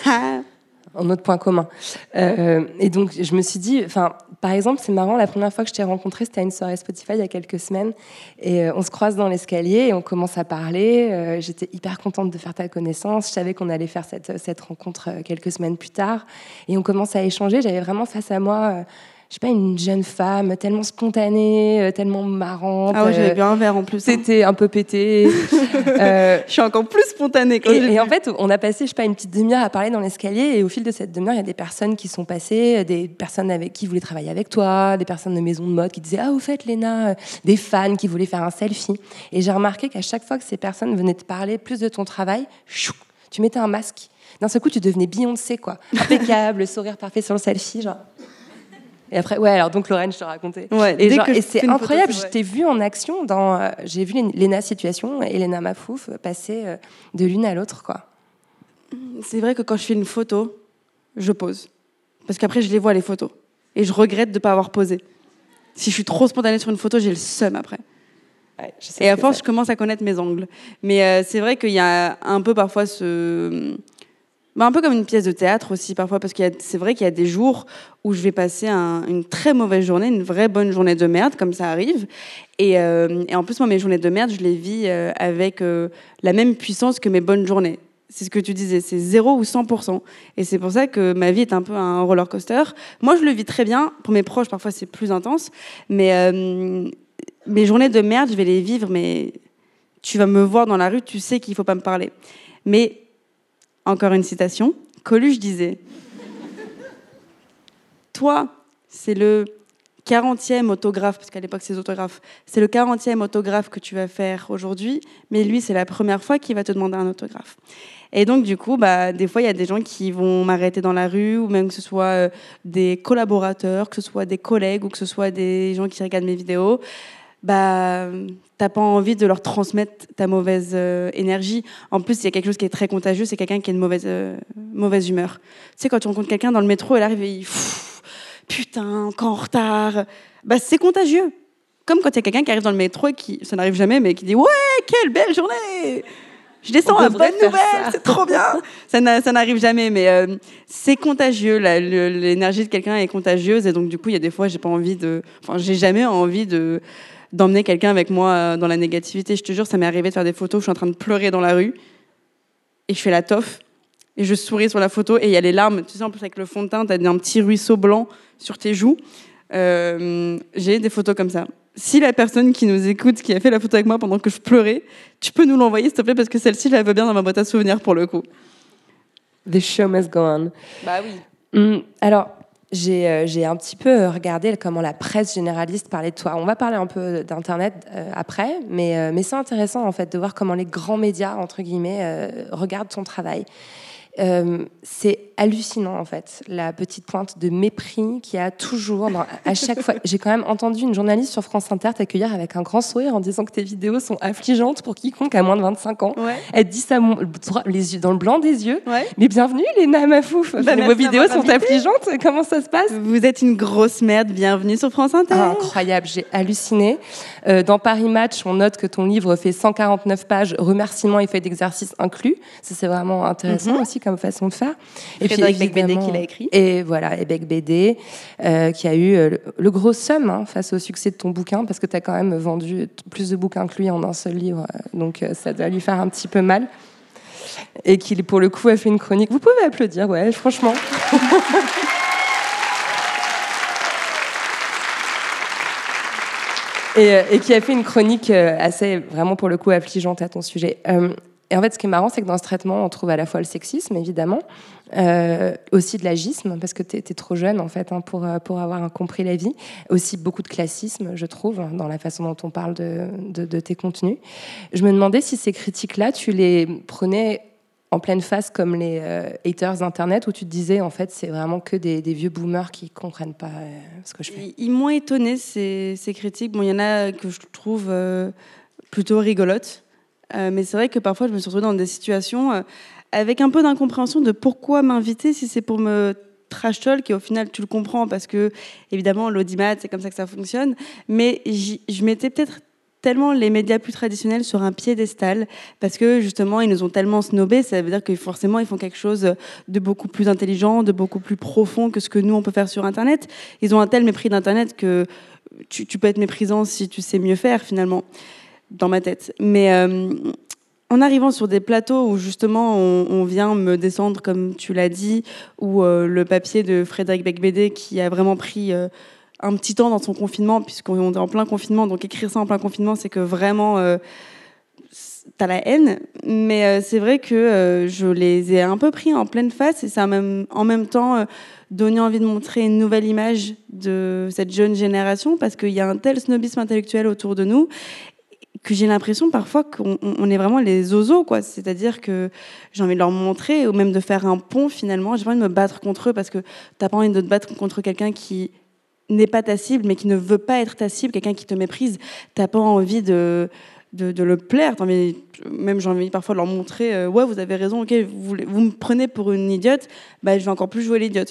Un autre point commun. Euh, et donc, je me suis dit... Enfin, par exemple, c'est marrant, la première fois que je t'ai rencontrée, c'était à une soirée Spotify il y a quelques semaines. Et euh, on se croise dans l'escalier et on commence à parler. Euh, j'étais hyper contente de faire ta connaissance. Je savais qu'on allait faire cette, cette rencontre euh, quelques semaines plus tard. Et on commence à échanger. J'avais vraiment face à moi... Euh, je sais pas, une jeune femme tellement spontanée, tellement marrante. Ah ouais, j'avais bien un verre en plus. C'était hein. un peu pété. euh, je suis encore plus spontanée. Quand et, j'ai et en fait, on a passé, je sais pas, une petite demi-heure à parler dans l'escalier. Et au fil de cette demi-heure, il y a des personnes qui sont passées, des personnes avec qui voulaient travailler avec toi, des personnes de maison de mode qui disaient « Ah, au fait, Léna », des fans qui voulaient faire un selfie. Et j'ai remarqué qu'à chaque fois que ces personnes venaient te parler plus de ton travail, chou, tu mettais un masque. D'un seul coup, tu devenais Beyoncé, quoi. Impeccable, sourire parfait sur le selfie, genre... Et après, ouais, alors donc Lorraine, je te racontais. Ouais, et, genre, et c'est incroyable, photo, c'est je t'ai vue en action dans. Euh, j'ai vu Léna Situation et Léna Mahfouf passer euh, de l'une à l'autre, quoi. C'est vrai que quand je fais une photo, je pose. Parce qu'après, je les vois, les photos. Et je regrette de ne pas avoir posé. Si je suis trop spontanée sur une photo, j'ai le seum après. Ouais, je sais et à force, c'est. je commence à connaître mes angles. Mais euh, c'est vrai qu'il y a un peu parfois ce. Bah, un peu comme une pièce de théâtre aussi parfois, parce que c'est vrai qu'il y a des jours où je vais passer un, une très mauvaise journée, une vraie bonne journée de merde, comme ça arrive. Et, euh, et en plus, moi, mes journées de merde, je les vis euh, avec euh, la même puissance que mes bonnes journées. C'est ce que tu disais, c'est zéro ou cent pour cent. Et c'est pour ça que ma vie est un peu un roller coaster. Moi, je le vis très bien. Pour mes proches, parfois, c'est plus intense. Mais euh, mes journées de merde, je vais les vivre, mais tu vas me voir dans la rue, tu sais qu'il ne faut pas me parler. Mais... Encore une citation. Coluche disait « Toi, c'est le quarantième autographe, parce qu'à l'époque, c'est les autographes, c'est le quarantième autographe que tu vas faire aujourd'hui, mais lui, c'est la première fois qu'il va te demander un autographe. » Et donc, du coup, bah, des fois, il y a des gens qui vont m'arrêter dans la rue, ou même que ce soit euh, des collaborateurs, que ce soit des collègues, ou que ce soit des gens qui regardent mes vidéos. Bah, t'as pas envie de leur transmettre ta mauvaise euh, énergie. En plus, il y a quelque chose qui est très contagieux, c'est quelqu'un qui a une mauvaise, euh, mauvaise humeur. Tu sais, quand tu rencontres quelqu'un dans le métro, elle arrive et il pff, putain, encore en retard. Bah, c'est contagieux. Comme quand il y a quelqu'un qui arrive dans le métro et qui, ça n'arrive jamais, mais qui dit ouais, quelle belle journée. Je descends à bonne nouvelle, c'est trop bien. Ça, n'a, ça n'arrive jamais, mais euh, c'est contagieux. La, le, l'énergie de quelqu'un est contagieuse et donc du coup, il y a des fois, j'ai pas envie de, enfin, j'ai jamais envie de d'emmener quelqu'un avec moi dans la négativité. Je te jure, ça m'est arrivé de faire des photos où je suis en train de pleurer dans la rue et je fais la toffe et je souris sur la photo et il y a les larmes. Tu sais, en plus, avec le fond de teint, t'as un petit ruisseau blanc sur tes joues. Euh, j'ai des photos comme ça. Si la personne qui nous écoute, qui a fait la photo avec moi pendant que je pleurais, tu peux nous l'envoyer, s'il te plaît, parce que celle-ci, je la veux bien dans ma boîte à souvenirs pour le coup. The show must go on. Bah oui. Hum, alors, j'ai, euh, j'ai un petit peu regardé comment la presse généraliste parlait de toi. On va parler un peu d'Internet euh, après, mais, euh, mais c'est intéressant en fait de voir comment les grands médias, entre guillemets, euh, regardent ton travail. Euh, c'est hallucinant en fait, la petite pointe de mépris qu'il y a toujours dans, à chaque fois. J'ai quand même entendu une journaliste sur France Inter t'accueillir avec un grand sourire en disant que tes vidéos sont affligeantes pour quiconque a moins de vingt-cinq ans. Ouais. Elle dit ça les yeux, dans le blanc des yeux. Ouais. Mais bienvenue Léna Mafouf, bah, vos vidéos sont affligeantes, comment ça se passe? Vous êtes une grosse merde, bienvenue sur France Inter. Ah, incroyable, j'ai halluciné. Euh, dans Paris Match, on note que ton livre fait cent quarante-neuf pages, remerciements et faits d'exercice inclus. Ça c'est vraiment intéressant mm-hmm. aussi comme façon de faire. Et puis avec B D qui l'a écrit. Et voilà, Ebec B D, euh, qui a eu euh, le, le gros seum hein, face au succès de ton bouquin, parce que tu as quand même vendu plus de bouquins que lui en un seul livre, donc euh, ça doit lui faire un petit peu mal. Et qu'il, pour le coup, a fait une chronique. Vous pouvez applaudir, ouais, franchement. et, euh, et qui a fait une chronique euh, assez, vraiment, pour le coup, affligeante à ton sujet. Euh, Et en fait, ce qui est marrant, c'est que dans ce traitement, on trouve à la fois le sexisme, évidemment, euh, aussi de l'agisme, parce que t'es, t'es trop jeune, en fait, hein, pour, pour avoir compris la vie. Aussi beaucoup de classisme, je trouve, dans la façon dont on parle de, de, de tes contenus. Je me demandais si ces critiques-là, tu les prenais en pleine face comme les euh, haters d'Internet, où tu te disais, en fait, c'est vraiment que des, des vieux boomers qui ne comprennent pas euh, ce que je fais. Ils m'ont étonné, ces, ces critiques. Bon, il y en a que je trouve euh, plutôt rigolotes. Euh, mais c'est vrai que parfois, je me suis retrouvée dans des situations euh, avec un peu d'incompréhension de pourquoi m'inviter si c'est pour me trash talk, et au final, tu le comprends parce que, évidemment, l'audimat, c'est comme ça que ça fonctionne. Mais je mettais peut-être tellement les médias plus traditionnels sur un piédestal parce que, justement, ils nous ont tellement snobés. Ça veut dire que forcément, ils font quelque chose de beaucoup plus intelligent, de beaucoup plus profond que ce que nous, on peut faire sur Internet. Ils ont un tel mépris d'Internet que tu, tu peux être méprisant si tu sais mieux faire, finalement. Dans ma tête. Mais euh, en arrivant sur des plateaux où justement on, on vient me descendre, comme tu l'as dit, ou euh, le papier de Frédéric Beigbeder qui a vraiment pris euh, un petit temps dans son confinement, puisqu'on est en plein confinement, donc écrire ça en plein confinement, c'est que vraiment euh, t'as la haine. Mais euh, c'est vrai que euh, je les ai un peu pris en pleine face et ça a même, en même temps euh, donné envie de montrer une nouvelle image de cette jeune génération parce qu'il y a un tel snobisme intellectuel autour de nous que j'ai l'impression parfois qu'on on est vraiment les zozos, quoi. C'est-à-dire que j'ai envie de leur montrer, ou même de faire un pont finalement. J'ai pas envie de me battre contre eux parce que t'as pas envie de te battre contre quelqu'un qui n'est pas ta cible, mais qui ne veut pas être ta cible, quelqu'un qui te méprise. T'as pas envie de, de, de le plaire. T'as envie, même j'ai envie parfois de leur montrer, euh, ouais, vous avez raison, ok, vous, vous me prenez pour une idiote, bah, je vais encore plus jouer l'idiote.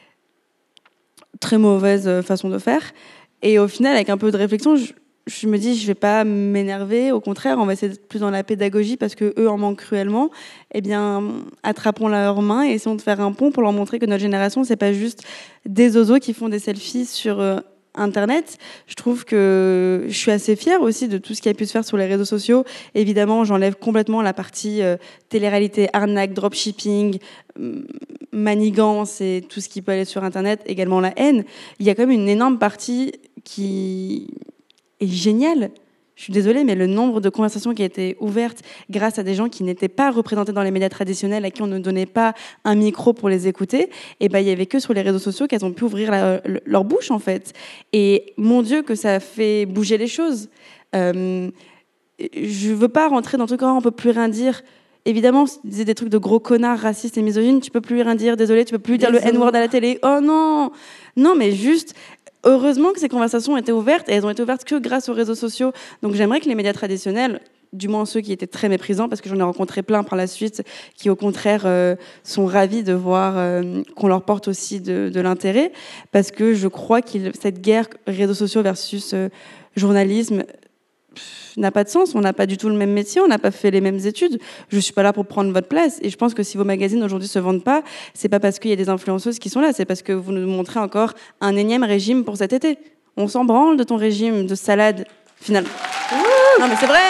Très mauvaise façon de faire. Et au final, avec un peu de réflexion, je, je me dis, je vais pas m'énerver. Au contraire, on va essayer d'être plus dans la pédagogie parce que eux en manquent cruellement. Eh bien, attrapons leurs mains et essayons de faire un pont pour leur montrer que notre génération, c'est pas juste des zozos qui font des selfies sur euh, Internet. Je trouve que je suis assez fière aussi de tout ce qui a pu se faire sur les réseaux sociaux. Évidemment, j'enlève complètement la partie euh, télé-réalité, arnaque, dropshipping, euh, manigance et tout ce qui peut aller sur Internet. Également la haine. Il y a quand même une énorme partie qui est géniale. Je suis désolée, mais le nombre de conversations qui a été ouvertes grâce à des gens qui n'étaient pas représentés dans les médias traditionnels, à qui on ne donnait pas un micro pour les écouter, et ben il y avait que sur les réseaux sociaux qu'elles ont pu ouvrir la, leur bouche, en fait. Et mon Dieu, que ça a fait bouger les choses. Euh, je veux pas rentrer dans le truc, oh, on peut plus rien dire. Évidemment, si tu disais des trucs de gros connards racistes et misogynes, tu peux plus rien dire, désolé, tu peux plus dire le N-word à la télé. Oh non! Non, mais juste... Heureusement que ces conversations ont été ouvertes, et elles ont été ouvertes que grâce aux réseaux sociaux. Donc j'aimerais que les médias traditionnels, du moins ceux qui étaient très méprisants, parce que j'en ai rencontré plein par la suite, qui au contraire euh, sont ravis de voir euh, qu'on leur porte aussi de, de l'intérêt, parce que je crois que cette guerre réseaux sociaux versus euh, journalisme n'a pas de sens. On n'a pas du tout le même métier, on n'a pas fait les mêmes études. Je suis pas là pour prendre votre place. Et je pense que si vos magazines aujourd'hui se vendent pas, c'est pas parce qu'il y a des influenceuses qui sont là, c'est parce que vous nous montrez encore un énième régime pour cet été. On s'en branle de ton régime de salade, finalement. Ouh, non mais c'est vrai.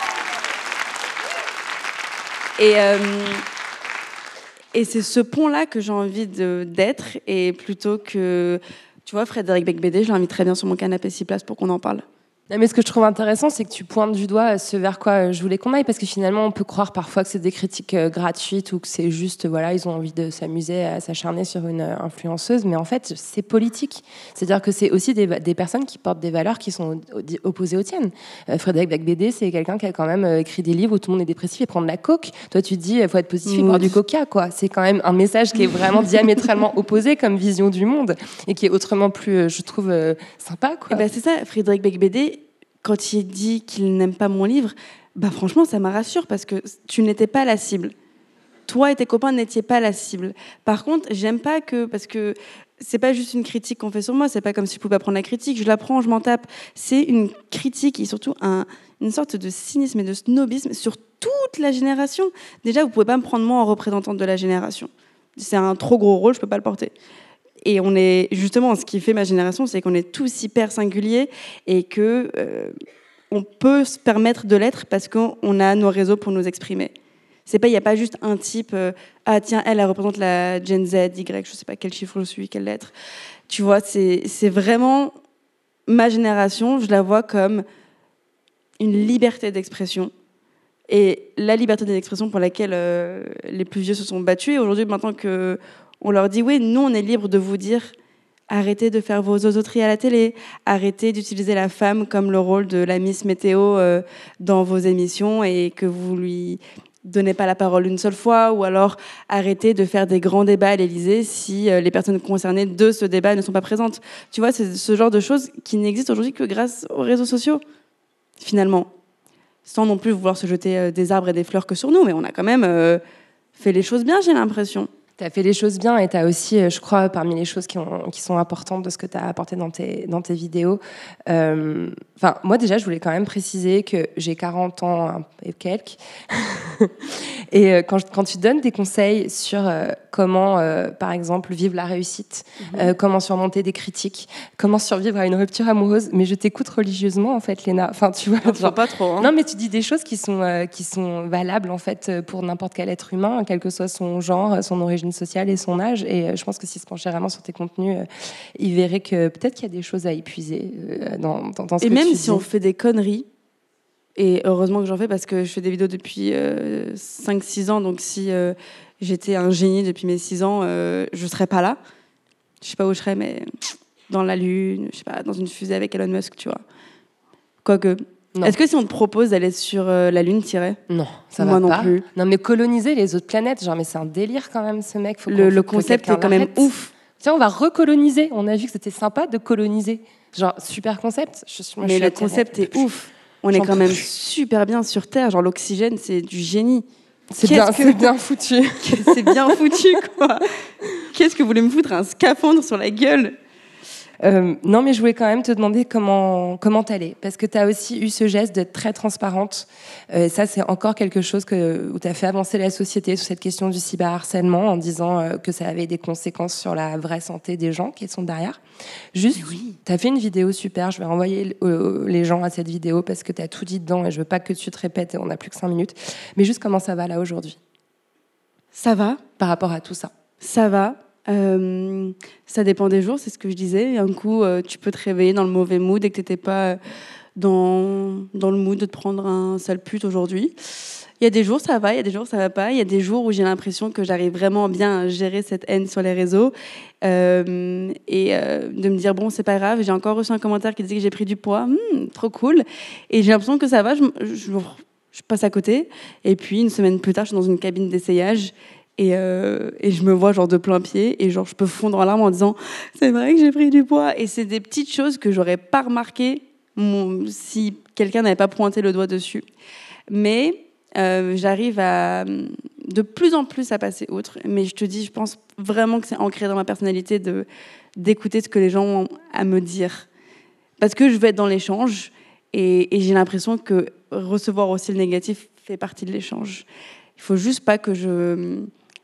Et euh, et c'est ce pont-là que j'ai envie de, d'être, et plutôt que, tu vois, Frédéric Beigbeder, je l'invite très bien sur mon canapé six places pour qu'on en parle. Non, mais ce que je trouve intéressant, c'est que tu pointes du doigt ce vers quoi je voulais qu'on aille, parce que finalement, on peut croire parfois que c'est des critiques gratuites ou que c'est juste, voilà, ils ont envie de s'amuser à s'acharner sur une influenceuse, mais en fait, c'est politique. C'est-à-dire que c'est aussi des, des personnes qui portent des valeurs qui sont opposées aux tiennes. Euh, Frédéric Beigbeder, c'est quelqu'un qui a quand même écrit des livres où tout le monde est dépressif et prend de la coke. Toi, tu te dis, il faut être positif et boire du coca, quoi. C'est quand même un message qui est vraiment diamétralement opposé comme vision du monde et qui est autrement plus, je trouve, euh, sympa, quoi. Et ben c'est ça, Frédéric Beigbeder, quand il dit qu'il n'aime pas mon livre, bah franchement, ça me rassure parce que tu n'étais pas la cible. Toi et tes copains n'étiez pas la cible. Par contre, j'aime pas que... Parce que c'est pas juste une critique qu'on fait sur moi, c'est pas comme si je pouvais pas prendre la critique, je la prends, je m'en tape. C'est une critique et surtout un, une sorte de cynisme et de snobisme sur toute la génération. Déjà, vous pouvez pas me prendre moi en représentante de la génération. C'est un trop gros rôle, je peux pas le porter. Et on est, justement, ce qui fait ma génération, c'est qu'on est tous hyper singuliers et que euh, on peut se permettre de l'être parce qu'on a nos réseaux pour nous exprimer. C'est pas, il n'y a pas juste un type, euh, ah tiens, elle, elle représente la Gen Z, Y, je sais pas quel chiffre je suis, quelle lettre. Tu vois, c'est, c'est vraiment ma génération, je la vois comme une liberté d'expression. Et la liberté d'expression pour laquelle euh, les plus vieux se sont battus. Et aujourd'hui, maintenant que on leur dit, oui, nous, on est libre de vous dire, arrêtez de faire vos zozoteries à la télé, arrêtez d'utiliser la femme comme le rôle de la Miss Météo euh, dans vos émissions et que vous lui donnez pas la parole une seule fois, ou alors arrêtez de faire des grands débats à l'Élysée si euh, les personnes concernées de ce débat ne sont pas présentes. Tu vois, c'est ce genre de choses qui n'existent aujourd'hui que grâce aux réseaux sociaux, finalement. Sans non plus vouloir se jeter euh, des arbres et des fleurs que sur nous, mais on a quand même euh, fait les choses bien, j'ai l'impression. Tu as fait les choses bien et tu as aussi, je crois, parmi les choses qui, ont, qui sont importantes de ce que tu as apporté dans tes, dans tes vidéos. Euh, enfin, moi, déjà, je voulais quand même préciser que j'ai quarante ans et quelques. Et quand, quand tu donnes des conseils sur euh, comment, euh, par exemple, vivre la réussite, mm-hmm. euh, comment surmonter des critiques, comment survivre à une rupture amoureuse, mais je t'écoute religieusement, en fait, Léna. Enfin, tu vois, genre, pas trop. Hein. Non, mais tu dis des choses qui sont, euh, qui sont valables, en fait, pour n'importe quel être humain, quel que soit son genre, son origine sociale et son âge. Et euh, je pense que s'il se penchait vraiment sur tes contenus, euh, il verrait que peut-être qu'il y a des choses à épuiser euh, dans, dans, dans ce et que même tu si dis. On fait des conneries, et heureusement que j'en fais parce que je fais des vidéos depuis euh, cinq six ans, donc si euh, j'étais un génie depuis mes six ans, euh, je serais pas là. Je sais pas où je serais, mais dans la Lune, je sais pas, dans une fusée avec Elon Musk, tu vois. Quoique... Non. Est-ce que si on te propose d'aller sur euh, la Lune, t'irais ? Non, ça Moi va non pas. plus. Non, mais coloniser les autres planètes, genre, mais c'est un délire quand même, ce mec. Faut le, le faut concept est quand même ouf. Tiens, on va recoloniser. On a vu que c'était sympa de coloniser. Genre, super concept. Je, moi, mais je le concept est ouf. On est quand même super bien sur Terre. Genre, l'oxygène, c'est du génie. C'est bien, que... c'est bien foutu. C'est bien foutu, quoi. Qu'est-ce que vous voulez me foutre un scaphandre sur la gueule ? Euh, non, mais je voulais quand même te demander comment, comment t'allais, parce que tu as aussi eu ce geste d'être très transparente. Euh, ça, c'est encore quelque chose que, où tu as fait avancer la société sur cette question du cyberharcèlement en disant euh, que ça avait des conséquences sur la vraie santé des gens qui sont derrière. Juste, oui. Tu as fait une vidéo super, je vais renvoyer euh, les gens à cette vidéo parce que tu as tout dit dedans et je veux pas que tu te répètes, on n'a plus que cinq minutes. Mais juste comment ça va là aujourd'hui ? Ça va. Par rapport à tout ça ? Ça va. Euh, ça dépend des jours, c'est ce que je disais. Un coup, euh, tu peux te réveiller dans le mauvais mood et que tu n'étais pas dans, dans le mood de te prendre un sale pute aujourd'hui. Il y a des jours, ça va, il y a des jours, ça va pas. Il y a des jours où j'ai l'impression que j'arrive vraiment bien à gérer cette haine sur les réseaux euh, et euh, de me dire, bon, c'est pas grave. J'ai encore reçu un commentaire qui disait que j'ai pris du poids. Hum, trop cool. Et j'ai l'impression que ça va, je, je, je passe à côté. Et puis, une semaine plus tard, je suis dans une cabine d'essayage. Et, euh, et je me vois genre de plein pied et genre je peux fondre en larmes en disant c'est vrai que j'ai pris du poids. Et c'est des petites choses que j'aurais pas remarquées mon, si quelqu'un n'avait pas pointé le doigt dessus. Mais euh, j'arrive à de plus en plus à passer outre. Mais je te dis, je pense vraiment que c'est ancré dans ma personnalité de, d'écouter ce que les gens ont à me dire. Parce que je vais être dans l'échange et, et j'ai l'impression que recevoir aussi le négatif fait partie de l'échange. Il faut juste pas que je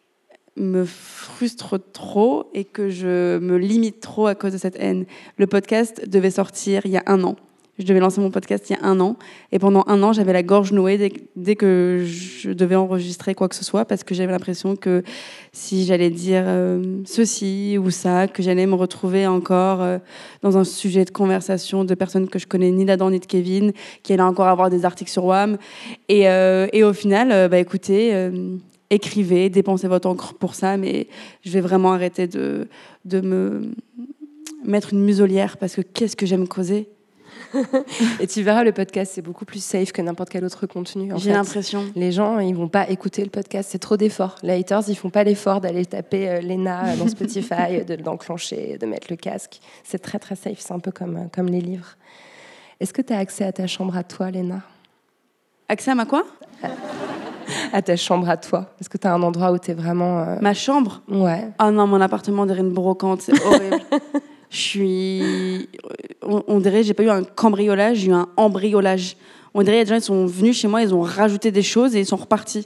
me frustre trop et que je me limite trop à cause de cette haine. Le podcast devait sortir il y a un an. Je devais lancer mon podcast il y a un an. Et pendant un an, j'avais la gorge nouée dès, dès que je devais enregistrer quoi que ce soit, parce que j'avais l'impression que si j'allais dire euh, ceci ou ça, que j'allais me retrouver encore euh, dans un sujet de conversation de personnes que je connais ni d'Adam ni de Kevin, qui allaient encore avoir des articles sur W A M. Et, euh, et au final, euh, bah, écoutez, euh, écrivez, dépensez votre encre pour ça, mais je vais vraiment arrêter de, de me mettre une muselière, parce que qu'est-ce que j'aime causer. Et tu verras, le podcast, c'est beaucoup plus safe que n'importe quel autre contenu. En J'ai fait, l'impression. Les gens, ils vont pas écouter le podcast, c'est trop d'efforts. Les haters, ils font pas l'effort d'aller taper euh, Léna dans Spotify, de, d'enclencher, de mettre le casque. C'est très, très safe, c'est un peu comme, comme les livres. Est-ce que tu as accès à ta chambre à toi, Léna ? Accès à ma quoi ? À ta chambre à toi. Est-ce que tu as un endroit où tu es vraiment... Euh... Ma chambre ? Ouais. Ah non, mon appartement dirait une brocante, c'est horrible. Je suis... On, on dirait, j'ai pas eu un cambriolage, j'ai eu un embriolage. On dirait, il y a des gens, ils sont venus chez moi, ils ont rajouté des choses et ils sont repartis.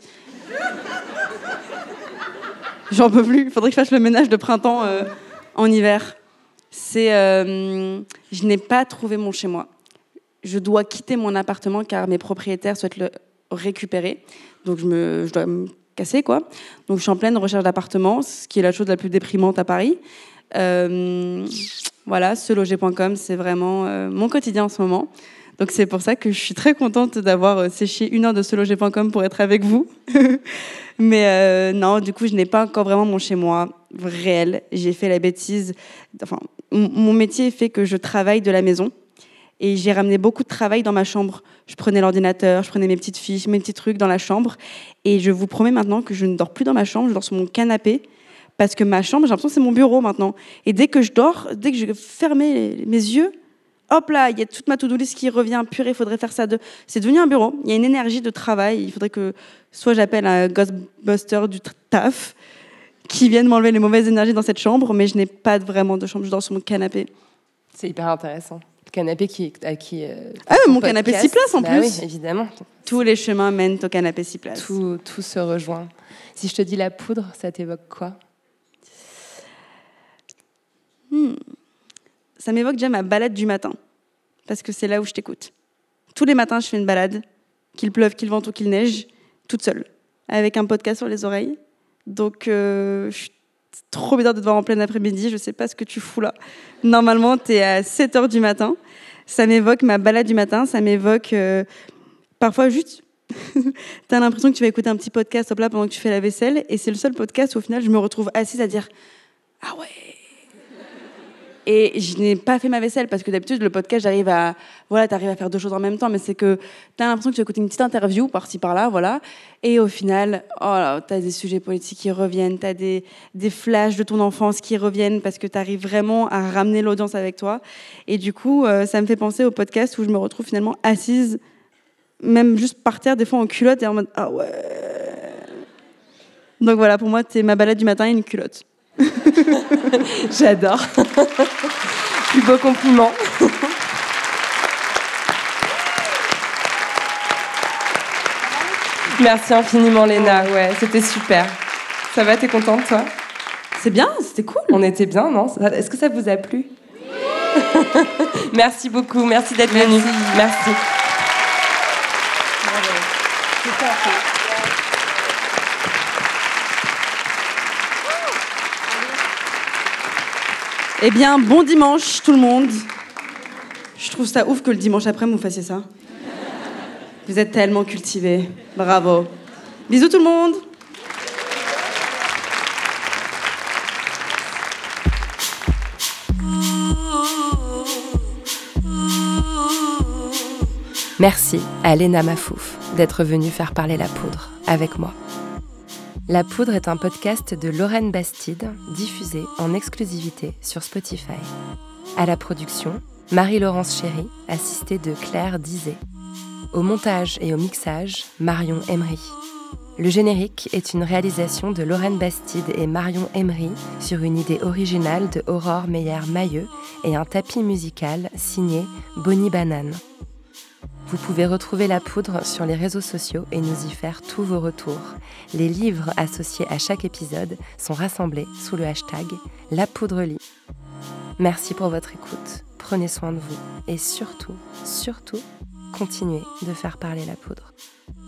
J'en peux plus. Il faudrait que je fasse le ménage de printemps euh, en hiver. C'est... Euh, je n'ai pas trouvé mon chez-moi. Je dois quitter mon appartement car mes propriétaires souhaitent le récupérer. Donc, je, me, je dois me casser, quoi. Donc, je suis en pleine recherche d'appartement, ce qui est la chose la plus déprimante à Paris. Euh, voilà, se loger point com, c'est vraiment euh, mon quotidien en ce moment. Donc c'est pour ça que je suis très contente d'avoir euh, séché une heure de se loger point com pour être avec vous. Mais euh, non, du coup, je n'ai pas encore vraiment mon chez-moi réel. J'ai fait la bêtise. Enfin, m- mon métier fait que je travaille de la maison. Et j'ai ramené beaucoup de travail dans ma chambre. Je prenais l'ordinateur, je prenais mes petites fiches, mes petits trucs dans la chambre. Et je vous promets maintenant que je ne dors plus dans ma chambre, je dors sur mon canapé. Parce que ma chambre, j'ai l'impression que c'est mon bureau maintenant. Et dès que je dors, dès que je ferme mes yeux, hop là, il y a toute ma to-do list qui revient. Purée, il faudrait faire ça. De... C'est devenu un bureau. Il y a une énergie de travail. Il faudrait que soit j'appelle un Ghostbuster du taf qui vienne m'enlever les mauvaises énergies dans cette chambre, mais je n'ai pas vraiment de chambre. Je dors sur mon canapé. C'est hyper intéressant. Le canapé qui... qui euh, ah, mon podcast. Canapé six places en bah plus. Oui, évidemment. Tous les chemins mènent au canapé six places. Tout, tout se rejoint. Si je te dis la poudre, ça t'évoque quoi ? Hmm. Ça m'évoque déjà ma balade du matin, parce que c'est là où je t'écoute. Tous les matins, je fais une balade, qu'il pleuve, qu'il vente ou qu'il neige, toute seule, avec un podcast sur les oreilles. Donc, euh, je suis trop bizarre de te voir en plein après-midi, je sais pas ce que tu fous là. Normalement, t'es à sept heures du matin. Ça m'évoque ma balade du matin, ça m'évoque euh, parfois juste... T'as l'impression que tu vas écouter un petit podcast hop là, pendant que tu fais la vaisselle, et c'est le seul podcast où au final, je me retrouve assise à dire « Ah ouais !» Et je n'ai pas fait ma vaisselle parce que d'habitude, le podcast, j'arrive à, voilà, t'arrives à faire deux choses en même temps, mais c'est que t'as l'impression que tu écoutes une petite interview par-ci, par-là, voilà. Et au final, oh là, t'as des sujets politiques qui reviennent, t'as des, des flashs de ton enfance qui reviennent parce que t'arrives vraiment à ramener l'audience avec toi. Et du coup, euh, ça me fait penser au podcast où je me retrouve finalement assise, même juste par terre, des fois en culotte et en mode, ah ouais. Donc voilà, pour moi, c'est ma balade du matin et une culotte. J'adore. Plus beau compliment. Merci infiniment, Léna. Ouais, c'était super. Ça va, t'es contente, toi ? C'est bien, c'était cool. On était bien, non ? Est-ce que ça vous a plu ? Merci beaucoup, merci d'être venue. Merci. Eh bien, bon dimanche tout le monde. Je trouve ça ouf que le dimanche après, vous fassiez ça. Vous êtes tellement cultivés. Bravo. Bisous tout le monde. Merci à Léna Mafouf d'être venue faire parler la poudre avec moi. La Poudre est un podcast de Lorraine Bastide, diffusé en exclusivité sur Spotify. À la production, Marie-Laurence Chéry, assistée de Claire Dizet. Au montage et au mixage, Marion Emery. Le générique est une réalisation de Lorraine Bastide et Marion Emery sur une idée originale de Aurore Meyer-Mailleux et un tapis musical signé Bonnie Banane. Vous pouvez retrouver La Poudre sur les réseaux sociaux et nous y faire tous vos retours. Les livres associés à chaque épisode sont rassemblés sous le hashtag La Poudre lit. Merci pour votre écoute. prenez soin de vous et surtout, surtout, continuez de faire parler la poudre.